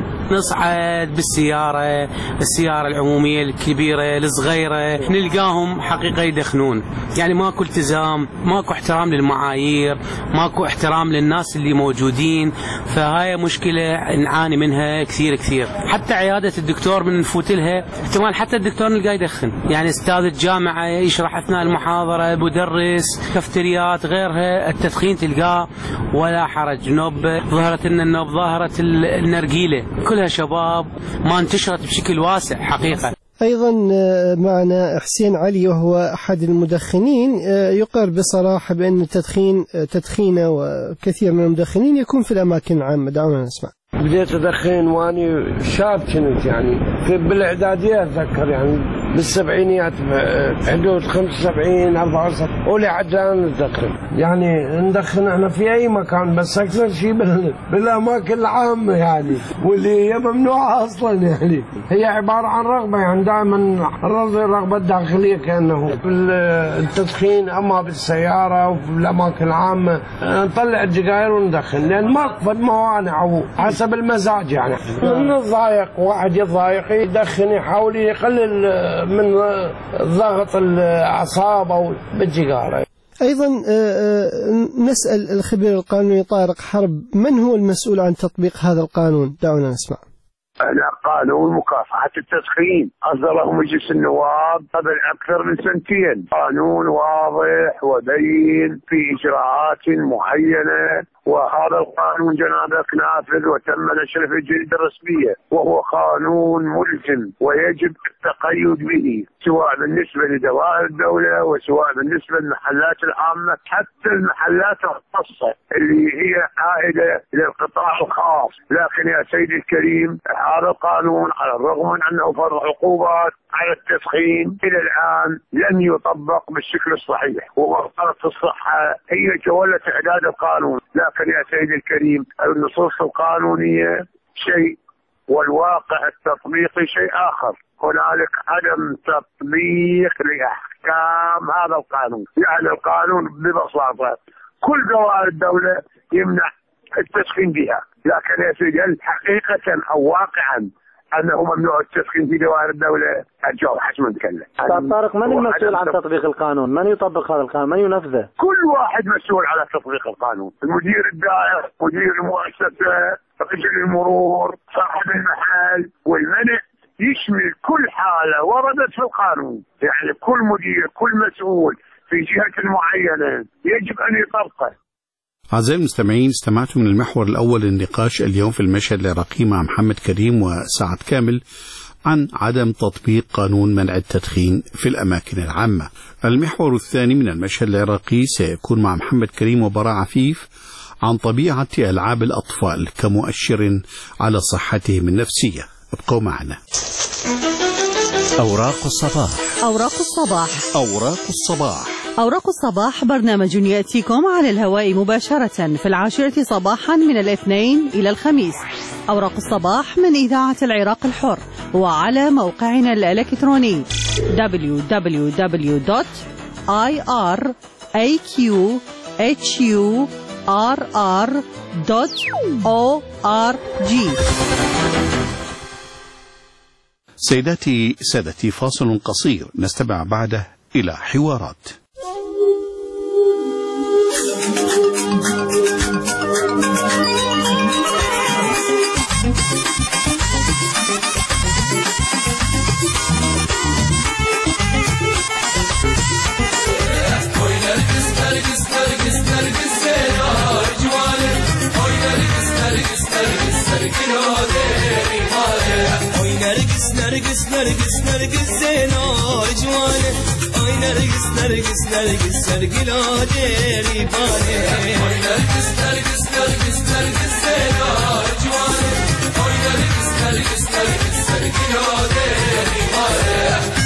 نصعد بالسيارة السيارة العمومية الكبيرة الصغيرة نلقاهم حقيقة يدخنون، يعني ماكو التزام، ماكو احترام للمعايير، ماكو احترام للناس اللي موجودين. فهاي مشكلة نعاني منها كثير كثير. حتى عيادة الدكتور من نفوت لها احتمال حتى الدكتور نلقاه يدخن، يعني استاذ الجامعة يشرح أثناء المحاضرة، مدرس، كافتريات غيرها، التدخين تلقاه ولا حرج. نوب ظهرت لنا النوب ظاهرة النرجيلة كلها شباب ما انتشرت بشكل واسع حقيقة. أيضا معنا حسين علي وهو أحد المدخنين، يقر بصراحة بأن التدخين تدخينه وكثير من المدخنين يكون في الأماكن العامة. دعونا نسمع. بديت أدخن وأني شاب كنت، يعني في بالإعدادية أتذكر، يعني بالسبعينيات حدود خمسة وسبعين أربعة وسبعين ولي عجان ندخن، يعني ندخن احنا في أي مكان، بس أكثر شيء بالأماكن العامة يعني، واللي هي ممنوعة أصلا. يعني هي عبارة عن رغبة، يعني دائما الرغبة الداخلية كأنه التدخين، أما بالسيارة وفي الأماكن العامة نطلع السجاير وندخن، لأن ما فد موانع حسب المزاج. يعني نتضايق، واحد يتضايق يدخن، يحاول يقلل من ضغط الأعصاب أو بالسيجارة. أيضا نسأل الخبير القانوني طارق حرب، من هو المسؤول عن تطبيق هذا القانون؟ دعونا نسمع. قانون مكافحة التدخين أصدره مجلس النواب قبل أكثر من سنتين، قانون واضح وبين في إجراءات معينة وهذا القانون جنابك نافذ وتم نشره في الجريدة الرسمية، وهو قانون ملزم ويجب التقيد به سواء بالنسبة لدوائر الدولة وسواء بالنسبة للمحلات العامة، حتى المحلات الخاصة اللي هي عائدة للقطاع الخاص. لكن يا سيدي الكريم هذا القانون على الرغم من أنه فرض عقوبات على التدخين إلى الآن لم يطبق بالشكل الصحيح، ووزارة الصحة هي تولت إعداد القانون. لكن يا سيدي الكريم النصوص القانونية شيء والواقع التطبيقي شيء آخر. هنالك عدم تطبيق لأحكام هذا القانون. يعني القانون ببساطة كل دوائر الدولة يمنع التدخين بها، لكن يا سيدي هل حقيقة أو واقعا أنه ممنوع التدخين في دوائر الدولة؟ الجواب حسب ما نتكلم. أستاذ طارق، من المسؤول عن تطبيق القانون؟ من يطبق هذا القانون؟ من ينفذه؟ كل واحد مسؤول على تطبيق القانون، المدير الدائرة، مدير المؤسسة، رجل المرور، صاحب المحل، والمنع يشمل كل حالة وردت في القانون. يعني كل مدير كل مسؤول في جهة معينة يجب أن يطبقه. أعزائي المستمعين، استمعتم من المحور الأول للنقاش اليوم في المشهد العراقي مع محمد كريم وسعد كامل عن عدم تطبيق قانون منع التدخين في الأماكن العامة. المحور الثاني من المشهد العراقي سيكون مع محمد كريم وبراء عفيف عن طبيعة ألعاب الأطفال كمؤشر على صحتهم النفسية. ابقوا معنا. أوراق الصباح. أوراق الصباح. أوراق الصباح. أوراق الصباح برنامج يأتيكم على الهواء مباشرة في العاشرة صباحا من الاثنين إلى الخميس. أوراق الصباح من إذاعة العراق الحر وعلى موقعنا الإلكتروني دبليو دبليو دبليو دوت آي آر إيه كيو إتش يو آر آر دوت أو آر جي. سيداتي سادتي، فاصل قصير نستمع بعده إلى حوارات. نرقص نرقص نرقص زينار جوانه، اي نرقص نرقص نرقص سرقلا ديري بالي. اي نرقص نرقص نرقص نرقص زينار جوانه، اي نرقص نرقص نرقص سرقلا ديري بالي.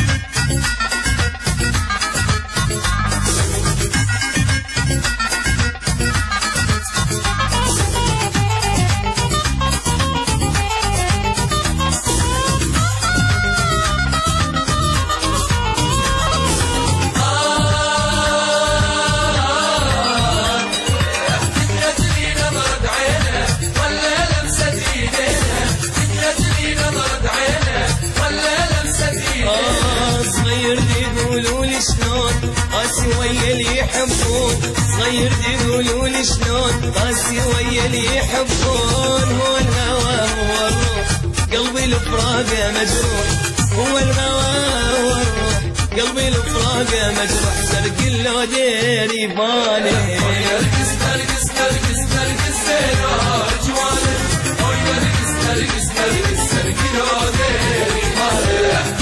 ويا اللي يحبون صغير يقولون شلون قاسي ويا اللي يحبون. هو الهوى هو الروح قلبي الفراق مجروح، هو الهوى هو الروح قلبي الفراق مجروح سرق له ديري بالي. نرقص نرقص نرقص نرقص زينار جوانه، نرقص نرقص نرقص سرق له ديري بالي.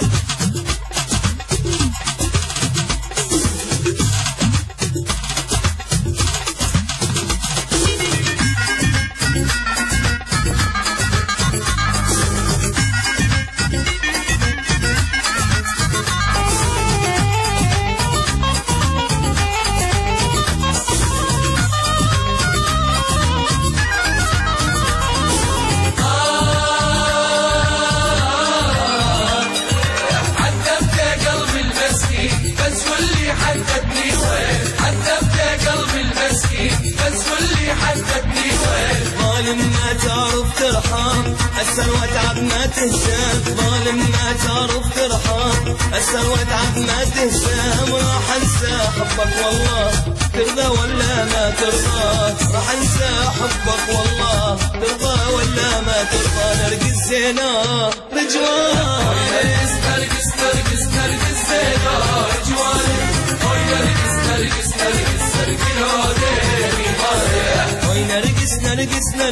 أسر وتعب ما تهزم، ظالم ما تعرف ترحم، أسر وتعب ما تهزم. راح انسى حبك والله ترضى ولا ما ترضى، راح انسى حبك والله ترضى ولا ما ترضى. نرقص زينار رجوان، نرقص نرقص نرقص زينار رجوان، نرقص نرقص نرقص سرقنا ديري بالي.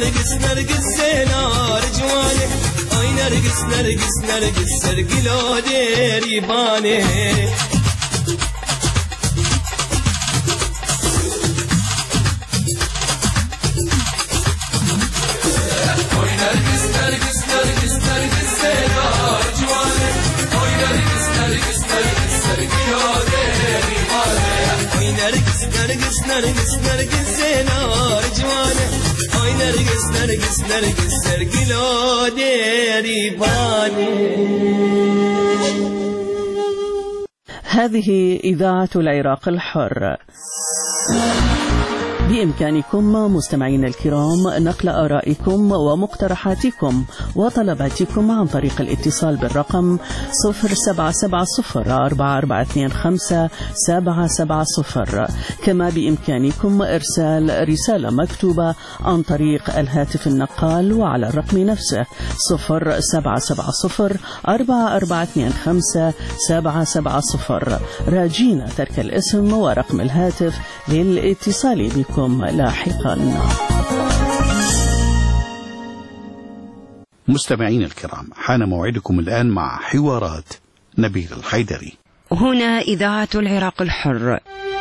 نرقص نرقص سينار جوانه اي نرقص نرقص نرقص سرقلو ديري بانه نرقص نرقص نرقص زينار جوانه اي نرقص نرقص نرقص سرقلو ديري باني. هذه إذاعة العراق الحر. بإمكانكم مستمعين الكرام نقل آرائكم ومقترحاتكم وطلباتكم عن طريق الاتصال بالرقم صفر سبعة سبعة صفر أربعة أربعة اثنين خمسة سبعة سبعة صفر. كما بإمكانكم إرسال رسالة مكتوبة عن طريق الهاتف النقال وعلى الرقم نفسه صفر سبعة سبعة صفر أربعة أربعة اثنين خمسة سبعة سبعة صفر، راجين ترك الاسم ورقم الهاتف للاتصال بكم لاحقا. مستمعين الكرام، حان موعدكم الآن مع حوارات نبيل الحيدري. هنا إذاعة العراق الحر.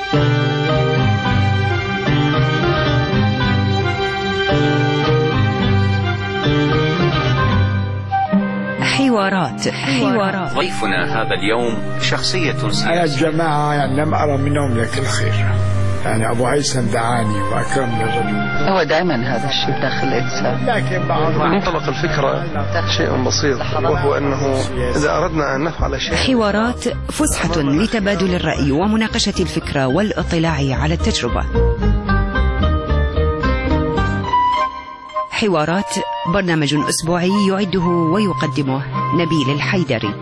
حوارات حوارات ضيفنا هذا اليوم شخصية سياسية. أنا الجماعة يعني لم أرى منهم لك الخير، يعني أبو هيثم دعاني وأكرمني الرجل. هو دائما هذا الشيء داخل الإنسان، لكن بعض منطلق الفكرة شيء بسيط، وهو أنه إذا أردنا أن نفعل شيء. حوارات فسحة لتبادل الرأي ومناقشة الفكرة والاطلاع على التجربة. حوارات برنامج أسبوعي يعده ويقدمه نبيل الحيدري.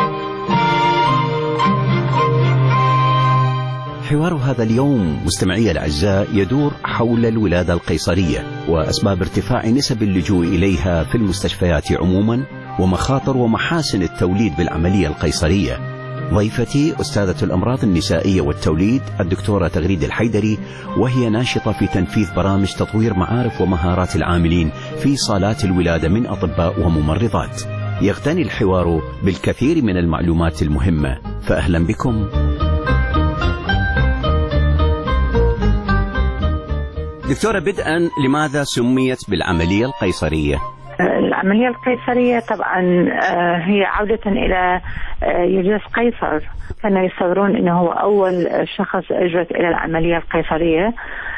حوار هذا اليوم مستمعي الأعزاء يدور حول الولادة القيصرية وأسباب ارتفاع نسب اللجوء إليها في المستشفيات عموما، ومخاطر ومحاسن التوليد بالعملية القيصرية. ضيفتي أستاذة الأمراض النسائية والتوليد الدكتورة تغريد الحيدري، وهي ناشطة في تنفيذ برامج تطوير معارف ومهارات العاملين في صالات الولادة من أطباء وممرضات. يغتني الحوار بالكثير من المعلومات المهمة، فأهلا بكم. دكتورة، بدءا لماذا سميت بالعملية القيصرية؟ العملية القيصرية طبعا هي عودة إلى يوليوس قيصر، كانوا يصورون أنه هو أول شخص أجرت إلى العملية القيصرية،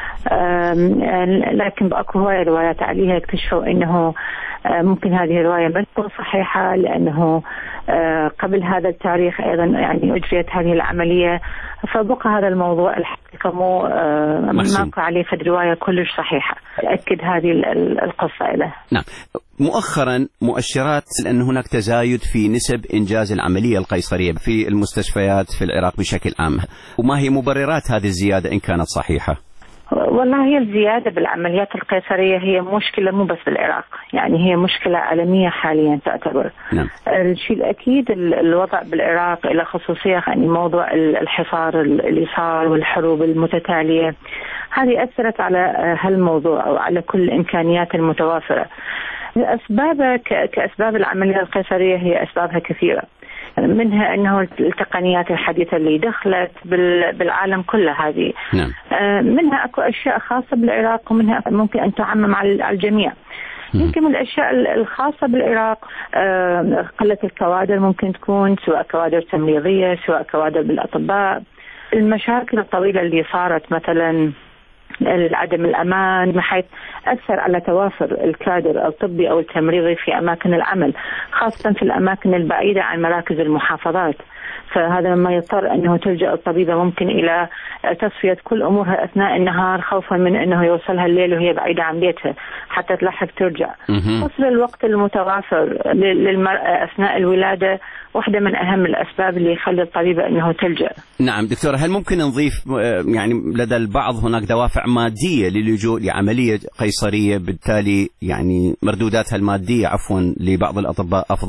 لكن بأكو هواية روايات عليها اكتشفوا أنه ممكن هذه الرواية ما تكون صحيحة، لأنه قبل هذا التاريخ أيضا يعني أجريت هذه العملية، فبقى هذا الموضوع الحقيقة مو ماكو عليه في الرواية كلش صحيحة. أكد هذه القصة له. نعم. مؤخرا مؤشرات أن هناك تزايد في نسب إنجاز العملية القيصرية في المستشفيات في العراق بشكل عام، وما هي مبررات هذه الزيادة إن كانت صحيحة؟ والله هي الزيادة بالعمليات القيصرية هي مشكلة مو بس بالعراق، يعني هي مشكلة عالمية حاليا تعتبر. نعم. الشيء الأكيد الوضع بالعراق إلى خصوصية يعني موضوع الحصار اللي صار والحروب المتتالية، هذه أثرت على هالموضوع أو على كل الإمكانيات المتوافرة. أسباب كأسباب العملية القيصرية هي أسبابها كثيرة، منها أنه التقنيات الحديثة اللي دخلت بالعالم كله هذه. نعم. منها أكو أشياء خاصة بالعراق ومنها ممكن أن تعمم على الجميع. يمكن من الأشياء الخاصة بالعراق قلة الكوادر، ممكن تكون سواء كوادر تمريضية سواء كوادر بالأطباء. المشاكل الطويلة اللي صارت مثلا عدم الأمان بحيث أثر على توافر الكادر الطبي أو التمريضي في أماكن العمل، خاصة في الأماكن البعيدة عن مراكز المحافظات. فهذا ما يضطر أنه تلجأ الطبيبة ممكن إلى تصفية كل أمورها أثناء النهار خوفا من أنه يوصلها الليل وهي بعيدة عن بيتها حتى تلحق ترجع. قصر الوقت المتوافر للمرأة أثناء الولادة واحدة من أهم الأسباب اللي يخلي الطبيبة أنه تلجأ. نعم دكتورة، هل ممكن نضيف يعني لدى البعض هناك دوافع مادية للجوء لعملية قيصرية، بالتالي يعني مردوداتها المادية عفوا لبعض الأطباء أفضل؟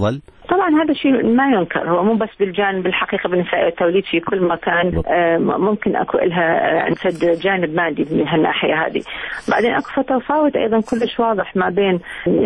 طبعا هذا الشيء ما ينكر، هو مو بس بالجانب الحقيقة بالنساء التوليد في كل مكان ممكن أكو لها عند جانب مادي من هالناحية هذه. بعدين أكو تفاوت أيضا كلش واضح ما بين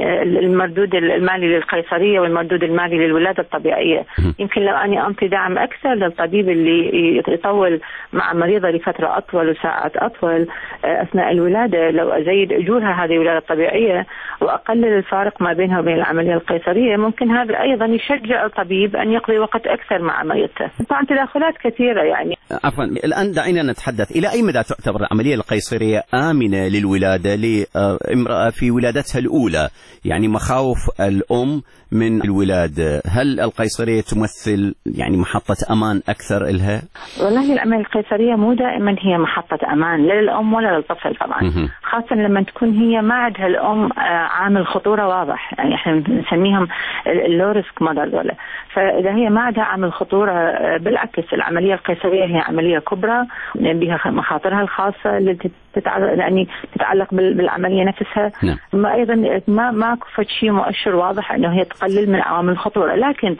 المردود المالي للقيصرية والمردود المالي للولادة الطبيعية. يمكن لو أني أنطي دعم أكثر للطبيب اللي يطول مع مريضة لفترة أطول وساعات أطول أثناء الولادة، لو أزيد أجورها هذه الولادة الطبيعية وأقلل الفارق ما بينها وبين العملية القيصرية، ممكن هذا أيضا يشجع الطبيب أن يقضي وقت أكثر مع مريضته. طبعا تداخلات كثيرة يعني. عفوا، الآن دعينا نتحدث إلى أي مدى تعتبر العملية القيصرية آمنة للولادة لامرأة في ولادتها الأولى؟ يعني مخاوف الأم من الولادة، هل القيصرية تمثل يعني محطة أمان أكثر لها؟ والله العملية القيصرية مو دائما هي محطة أمان لا للأم ولا للطفل طبعا، خاصة لما تكون هي ما عندها الأم عامل خطورة واضح، يعني احنا نسميهم اللو ريسك موديل دول. فإذا هي ما عندها عامل خطورة بالعكس العملية القيصرية هي عملية كبرى بها مخاطرها الخاصة اللي تتعلق يعني تتعلق بالعملية نفسها. ما أيضا ما ما كفت شيء مؤشر واضح إنه هي تقلل من عوامل الخطورة، لكن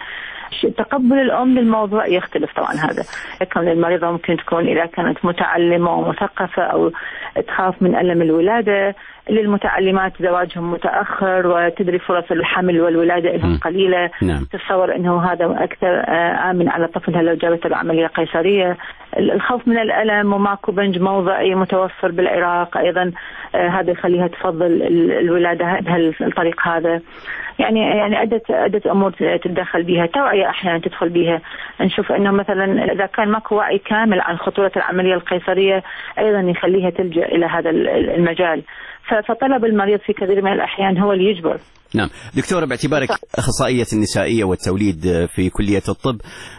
تقبل الأم للموضوع يختلف طبعا. هذا كون المريضة ممكن تكون إذا كانت متعلمة ومثقفة أو تخاف من ألم الولادة، للمتعلمات زواجهم متأخر وتدري فرص الحمل والولادة لهم قليلة. نعم. تتصور أنه هذا أكثر آمن على طفلها لو جابت العملية قيصرية. الخوف من الألم وماكو بنج موضعي متوفر بالعراق أيضا هذا يخليها تفضل الولادة بهالطريق هذا. يعني يعني عدة عدة أمور تتدخل بها، توعية أحيانا تدخل بها. نشوف أنه مثلا إذا كان ماكو وعي كامل عن خطورة العملية القيصرية أيضا يخليها تلجأ إلى هذا المجال. فطلب المريض في كثير من الأحيان هو اللي يجبر. نعم دكتورة، باعتبارك أخصائية النسائية والتوليد في كلية الطب،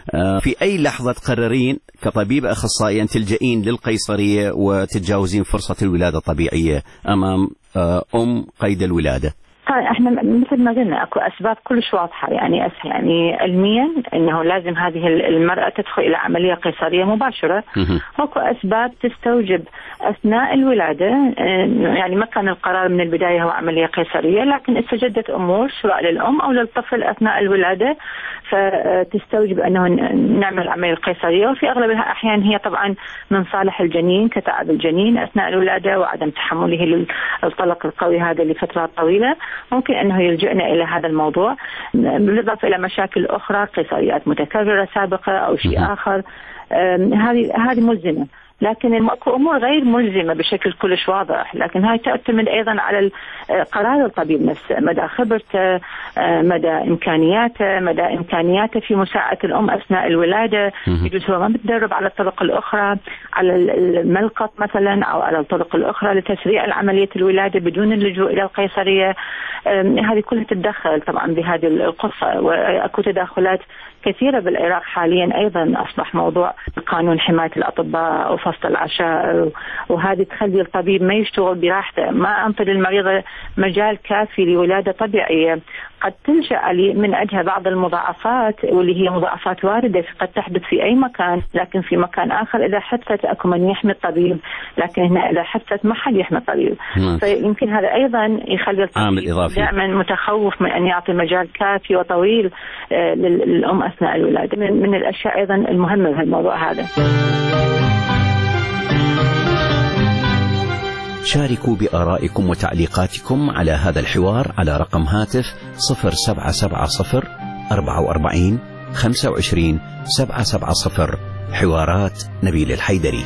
في أي لحظة تقررين كطبيب أخصائي أن تلجئين للقيصرية وتتجاوزين فرصة الولادة الطبيعية أمام أم قيد الولادة؟ احنا مثل ما قلنا اكو اسباب كلش واضحه، يعني أس يعني علميا انه لازم هذه المراه تدخل الى عمليه قيصريه مباشره. اكو اسباب تستوجب اثناء الولاده، يعني ما كان القرار من البدايه هو عمليه قيصريه، لكن استجدت امور سواء للام او للطفل اثناء الولاده فتستوجب انه نعمل عمليه قيصريه. وفي اغلب الاحيان هي طبعا من صالح الجنين كتعب الجنين اثناء الولاده وعدم تحمله للطلق القوي هذا لفتره طويله، ممكن أنه يلجئنا إلى هذا الموضوع، بالإضافة إلى مشاكل أخرى قيصريات متكررة سابقة أو شيء آخر. هذه هذه ملزمة، لكن اكو امور غير ملزمه بشكل كلش واضح، لكن هاي تعتمد ايضا على قرار الطبيب نفسه، مدى خبرته، مدى امكانياته، مدى امكانياته في مساعده الام اثناء الولاده. يجوز هو ما بتدرب على الطرق الاخرى، على الملقط مثلا او على الطرق الاخرى لتسريع عمليه الولاده بدون اللجوء الى القيصريه. هذه كلها تتدخل طبعا بهذه القصه، واكو تداخلات كثيرة بالعراق حاليا. أيضا أصبح موضوع قانون حماية الأطباء وفصل العشاء، وهذه تخلي الطبيب ما يشتغل براحته، ما أنطي للمريضة مجال كافي لولادة طبيعية. قد تلجأ من أجلها بعض المضاعفات واللي هي مضاعفات واردة قد تحدث في أي مكان، لكن في مكان آخر إذا حدثت أكو من يحمي الطبيب، لكن هنا إذا حدثت ما حد يحمي الطبيب. فيمكن هذا أيضا يخلي الطبيب دائما متخوف من أن يعطي مجال كافي وطويل للأم أثناء الولادة. من الأشياء أيضا المهمة في الموضوع هذا. شاركوا بآرائكم وتعليقاتكم على هذا الحوار على رقم هاتف صفر سبعة سبعة صفر أربعة وأربعين خمسة وعشرين سبعة سبعة صفر. حوارات نبيل الحيدري.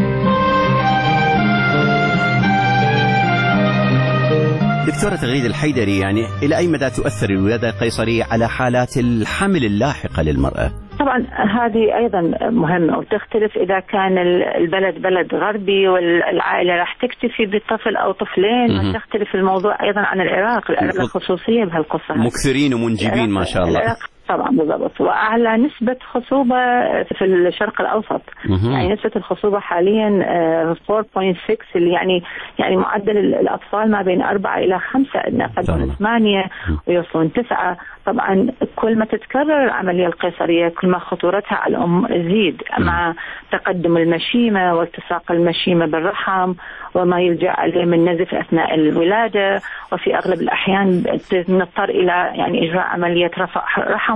دكتورة تغريد الحيدري، يعني إلى أي مدى تؤثر الولادة القيصرية على حالات الحمل اللاحقة للمرأة؟ طبعا هذه أيضا مهمة، وتختلف إذا كان البلد بلد غربي والعائلة راح تكتفي بطفل أو طفلين، وتختلف الموضوع أيضا عن العراق. العراق خصوصية بهالقصة، مكثرين ومنجبين ما شاء الله. طبعا بالضبط، وأعلى نسبة خصوبة في الشرق الأوسط. مم. يعني نسبة الخصوبة حاليا أربعة فاصلة ستة، اللي يعني يعني معدل الأطفال ما بين أربعة إلى خمسة، قد ثمانية ويوصلون تسعة. طبعا كل ما تتكرر العملية القيصرية كل ما خطورتها على الأم تزيد، مع تقدم المشيمة والتصاق المشيمة بالرحم وما يلجأ عليه من نزف أثناء الولادة، وفي أغلب الأحيان نضطر إلى يعني إجراء عملية رفع رحم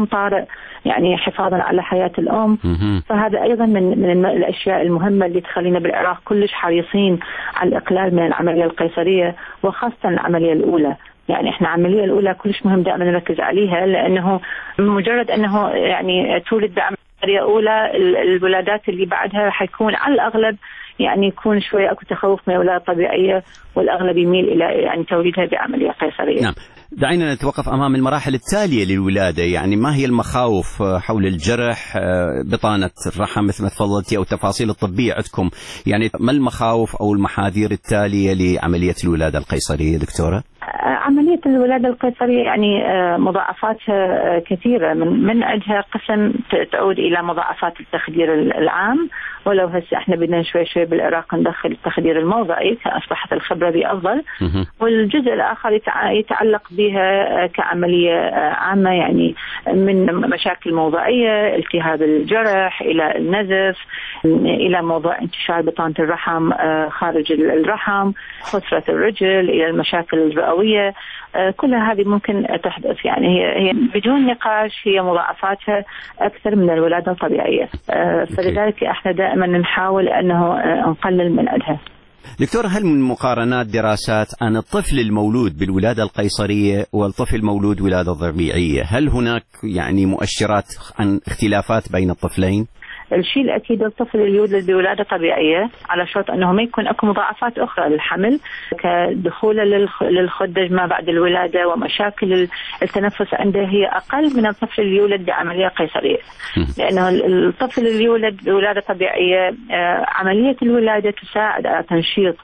حكم طارئ يعني حفاظا على حياة الأم. فهذا أيضا من من الأشياء المهمة اللي تخلينا بالعراق كلش حريصين على الإقلال من العملية القيصرية، وخاصة العملية الأولى. يعني احنا العملية الأولى كلش مهم دائما نركز عليها، لأنه مجرد أنه يعني تولد بعملية أولى الولادات اللي بعدها حيكون على الأغلب يعني يكون شوية أكو تخوف من الولادة الطبيعية، والأغلب يميل إلى يعني توليدها بعملية قيصرية. نعم. دعينا نتوقف أمام المراحل التالية للولادة، يعني ما هي المخاوف حول الجرح، بطانة الرحم مثل ما تفضلتي، أو التفاصيل الطبية عندكم، يعني ما المخاوف أو المحاذير التالية لعملية الولادة القيصرية دكتورة؟ عملية الولادة القيصرية يعني مضاعفاتها كثيرة، من من عندها قسم تعود إلى مضاعفات التخدير العام، ولو هسه احنا بدنا شوي شوي بالعراق ندخل التخدير الموضعي أصبحت الخبرة بأفضل، والجزء الآخر يتعلق بها كعملية عامة، يعني من مشاكل موضعية، التهاب الجرح إلى النزف، إلى موضوع انتشار بطانة الرحم خارج الرحم، خسرة الرجل، إلى المشاكل الرئوية. كل هذه ممكن تحدث، يعني هي هي بدون نقاش هي مضاعفاتها أكثر من الولادة الطبيعية، فلذلك احنا دائما نحاول أنه نقلل من عندها. دكتور، هل من مقارنات دراسات عن الطفل المولود بالولادة القيصرية والطفل المولود ولادة طبيعية، هل هناك يعني مؤشرات عن اختلافات بين الطفلين؟ الشيء الأكيد الطفل اللي يولد بولادة طبيعية على شرط أنه ما يكون أكو مضاعفات أخرى للحمل كدخوله للخدج ما بعد الولادة ومشاكل التنفس عنده هي أقل من الطفل اللي يولد بعملية قيصرية، لأنه الطفل اللي يولد بولادة طبيعية عملية الولادة تساعد على تنشيط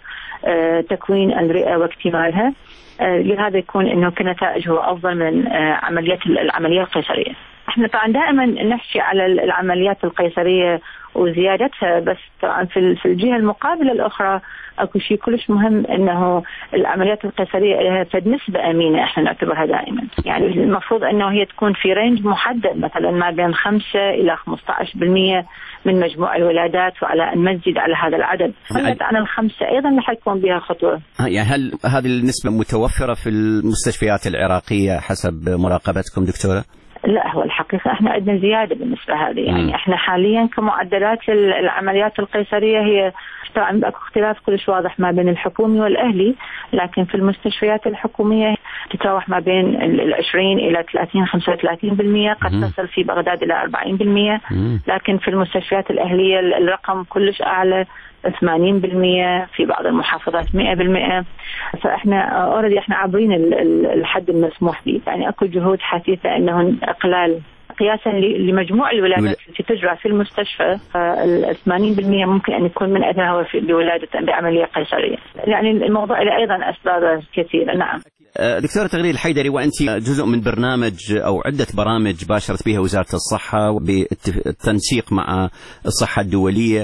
تكوين الرئة واكتمالها، لهذا يكون أنه كنتائجه أفضل من عملية العملية القيصرية. احنا طبعا دائما نحكي على العمليات القيصرية وزيادتها، بس طبعا في في الجهة المقابلة الأخرى اكو شيء كلش مهم، انه العمليات القيصرية لها فد نسبة أمينة احنا نعتبرها دائما، يعني المفروض انه هي تكون في رينج محدد، مثلا ما بين خمسة إلى خمسة عشر بالمئة من مجموع الولادات، وعلى أن نزيد على هذا العدد قلت عن الخمسة أيضا رح يكون بها خطوة. يعني هل هذه النسبة متوفرة في المستشفيات العراقية حسب مراقبتكم دكتورة؟ لا، هو الحقيقة احنا عندنا زيادة بالنسبة هذه، يعني م. احنا حاليا كمعدلات العمليات القيصرية هي طبعا اكو اختلاف كلش واضح ما بين الحكومي والأهلي، لكن في المستشفيات الحكومية تتراوح ما بين العشرين إلى ثلاثين خمسة وثلاثين بالمئة، قد م. تصل في بغداد إلى أربعين بالمئة، لكن في المستشفيات الأهلية الرقم كلش أعلى، ثمانين بالمئة، في بعض المحافظات مئة بالمئة. فاحنا اوريدي احنا عابرين الحد المسموح به، يعني اكو جهود حثيثه انه اقلال قياسا لمجموع الولادات التي تجرى في المستشفى، ال ثمانين بالمئة ممكن ان يكون من اثرها هو بولاده بعمليه قيصريه، يعني الموضوع له ايضا اسباب كثيره. نعم دكتورة تغريد الحيدري، وأنت جزء من برنامج أو عدة برامج باشرت بها وزارة الصحة بالتنسيق مع الصحة الدولية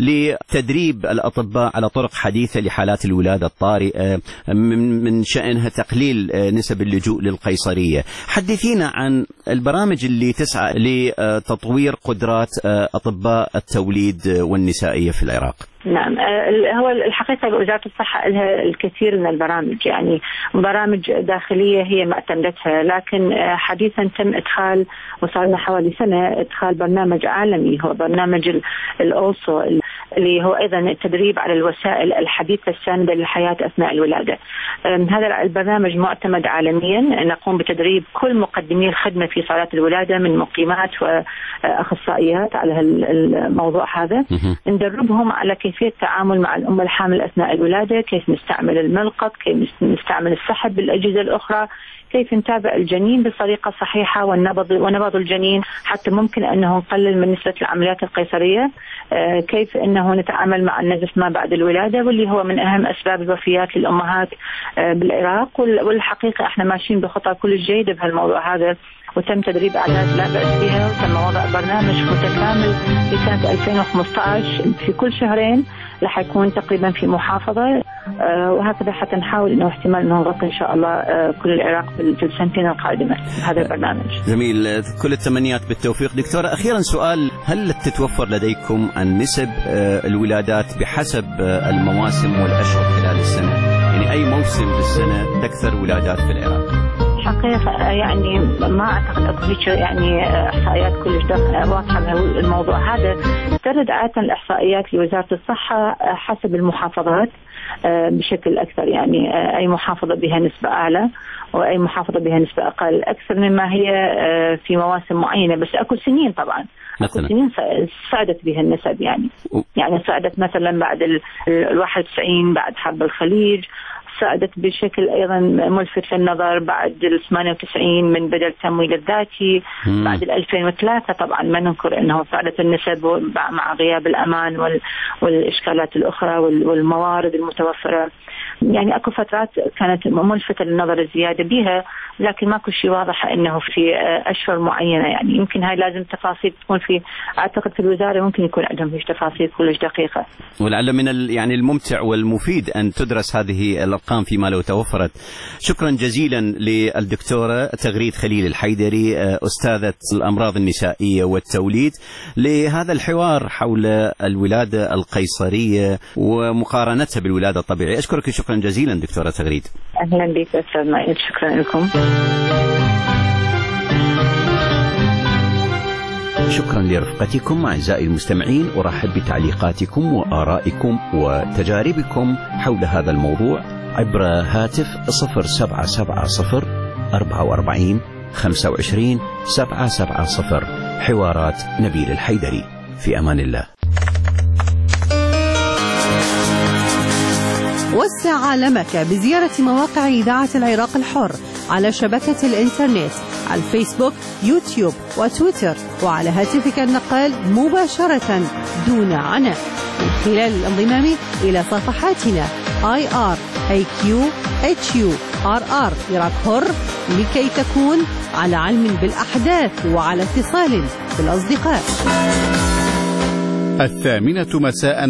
لتدريب الأطباء على طرق حديثة لحالات الولادة الطارئة من شأنها تقليل نسب اللجوء للقيصرية. حدثينا عن البرامج اللي تسعى لتطوير قدرات أطباء التوليد والنسائية في العراق. نعم، هو الحقيقة وزارة الصحة لها الكثير من البرامج، يعني برامج داخلية هي ما اعتمدتها، لكن حديثا تم إدخال، وصار لنا حوالي سنة إدخال برنامج عالمي هو برنامج الأوسو، اللي هو أيضا التدريب على الوسائل الحديثة الساندة للحياة أثناء الولادة. هذا البرنامج معتمد عالميا، نقوم بتدريب كل مقدمي الخدمة في صالات الولادة من مقيمات وأخصائيات على الموضوع هذا، ندربهم على كيف كيفية التعامل مع الأم الحامل أثناء الولادة، كيف نستعمل الملقط، كيف نستعمل السحب بالأجهزة الأخرى، كيف نتابع الجنين بطريقة صحيحة ونبض ونبض الجنين حتى ممكن أنه نقلل من نسبة العمليات القيصرية، كيف أنه نتعامل مع النزف ما بعد الولادة، واللي هو من أهم أسباب الوفيات للأمهات بالعراق. والحقيقة احنا ماشيين بخطى كل جيدة بهالموضوع هذا، وتم تدريب أعداد لا بأس بها، وتم وضع برنامج متكامل لسنة ألفين وخمسة عشر في كل شهرين رح يكون تقريبا في محافظة، وهكذا حتى نحاول إنه احتمال إنه نغطي إن شاء الله كل العراق في السنتين القادمة هذا البرنامج. جميل، كل التمنيات بالتوفيق. دكتورة أخيرا سؤال، هل تتوفر لديكم عن نسب الولادات بحسب المواسم والأشهر خلال السنة؟ يعني أي موسم بالسنة تكثر ولادات في العراق؟ الحقيقة يعني ما أعتقد أكو يعني إحصائيات كلش واضحة بالموضوع هذا. ترد عادة الإحصائيات لوزارة الصحة حسب المحافظات بشكل أكثر، يعني أي محافظة بها نسبة أعلى وأي محافظة بها نسبة أقل أكثر مما هي في مواسم معينة. بس أكو سنين طبعا أكو سنين صعدت بها النسب، يعني يعني صعدت مثلا بعد ال واحد وتسعين بعد حرب الخليج، صعدت بشكل أيضا ملفت للنظر بعد ال ثمانية وتسعين من بدء التمويل الذاتي، مم. بعد ال ألفين وثلاثة طبعا ما ننكر أنه صعدت النسب مع غياب الأمان وال والإشكالات الأخرى والموارد المتوفرة. يعني أكو فترات كانت ملفتة للنظر الزيادة بها، لكن ماكو شيء واضح أنه في أشهر معينة. يعني يمكن هاي لازم تفاصيل تكون في، أعتقد في الوزارة ممكن يكون عندهم فيش تفاصيل كلش دقيقة. ولعل من يعني الممتع والمفيد أن تدرس هذه الأرقام فيما لو توفرت. شكرا جزيلا للدكتورة تغريد خليل الحيدري أستاذة الأمراض النسائية والتوليد لهذا الحوار حول الولادة القيصرية ومقارنتها بالولادة الطبيعية. أشكرك شكرا جزيلا دكتورة تغريد. أهلا بك أستاذ مائل، شكرا لكم. شكرا لرفقتكم أعزائي المستمعين. أرحب بتعليقاتكم وآرائكم وتجاربكم حول هذا الموضوع عبر هاتف صفر سبعة سبعة صفر أربعة وأربعين خمسة وعشرين سبعة سبعة صفر. حوارات نبيل الحيدري. في أمان الله. وسع عالمك بزيارة مواقع إذاعة العراق الحر على شبكة الإنترنت على الفيسبوك، يوتيوب وتويتر، وعلى هاتفك النقال مباشرة دون عناء من خلال الانضمام إلى صفحاتنا آي آر إيه كيو إتش يو آر آر عراق حر لكي تكون على علم بالأحداث وعلى اتصال بالأصدقاء. الثامنة مساء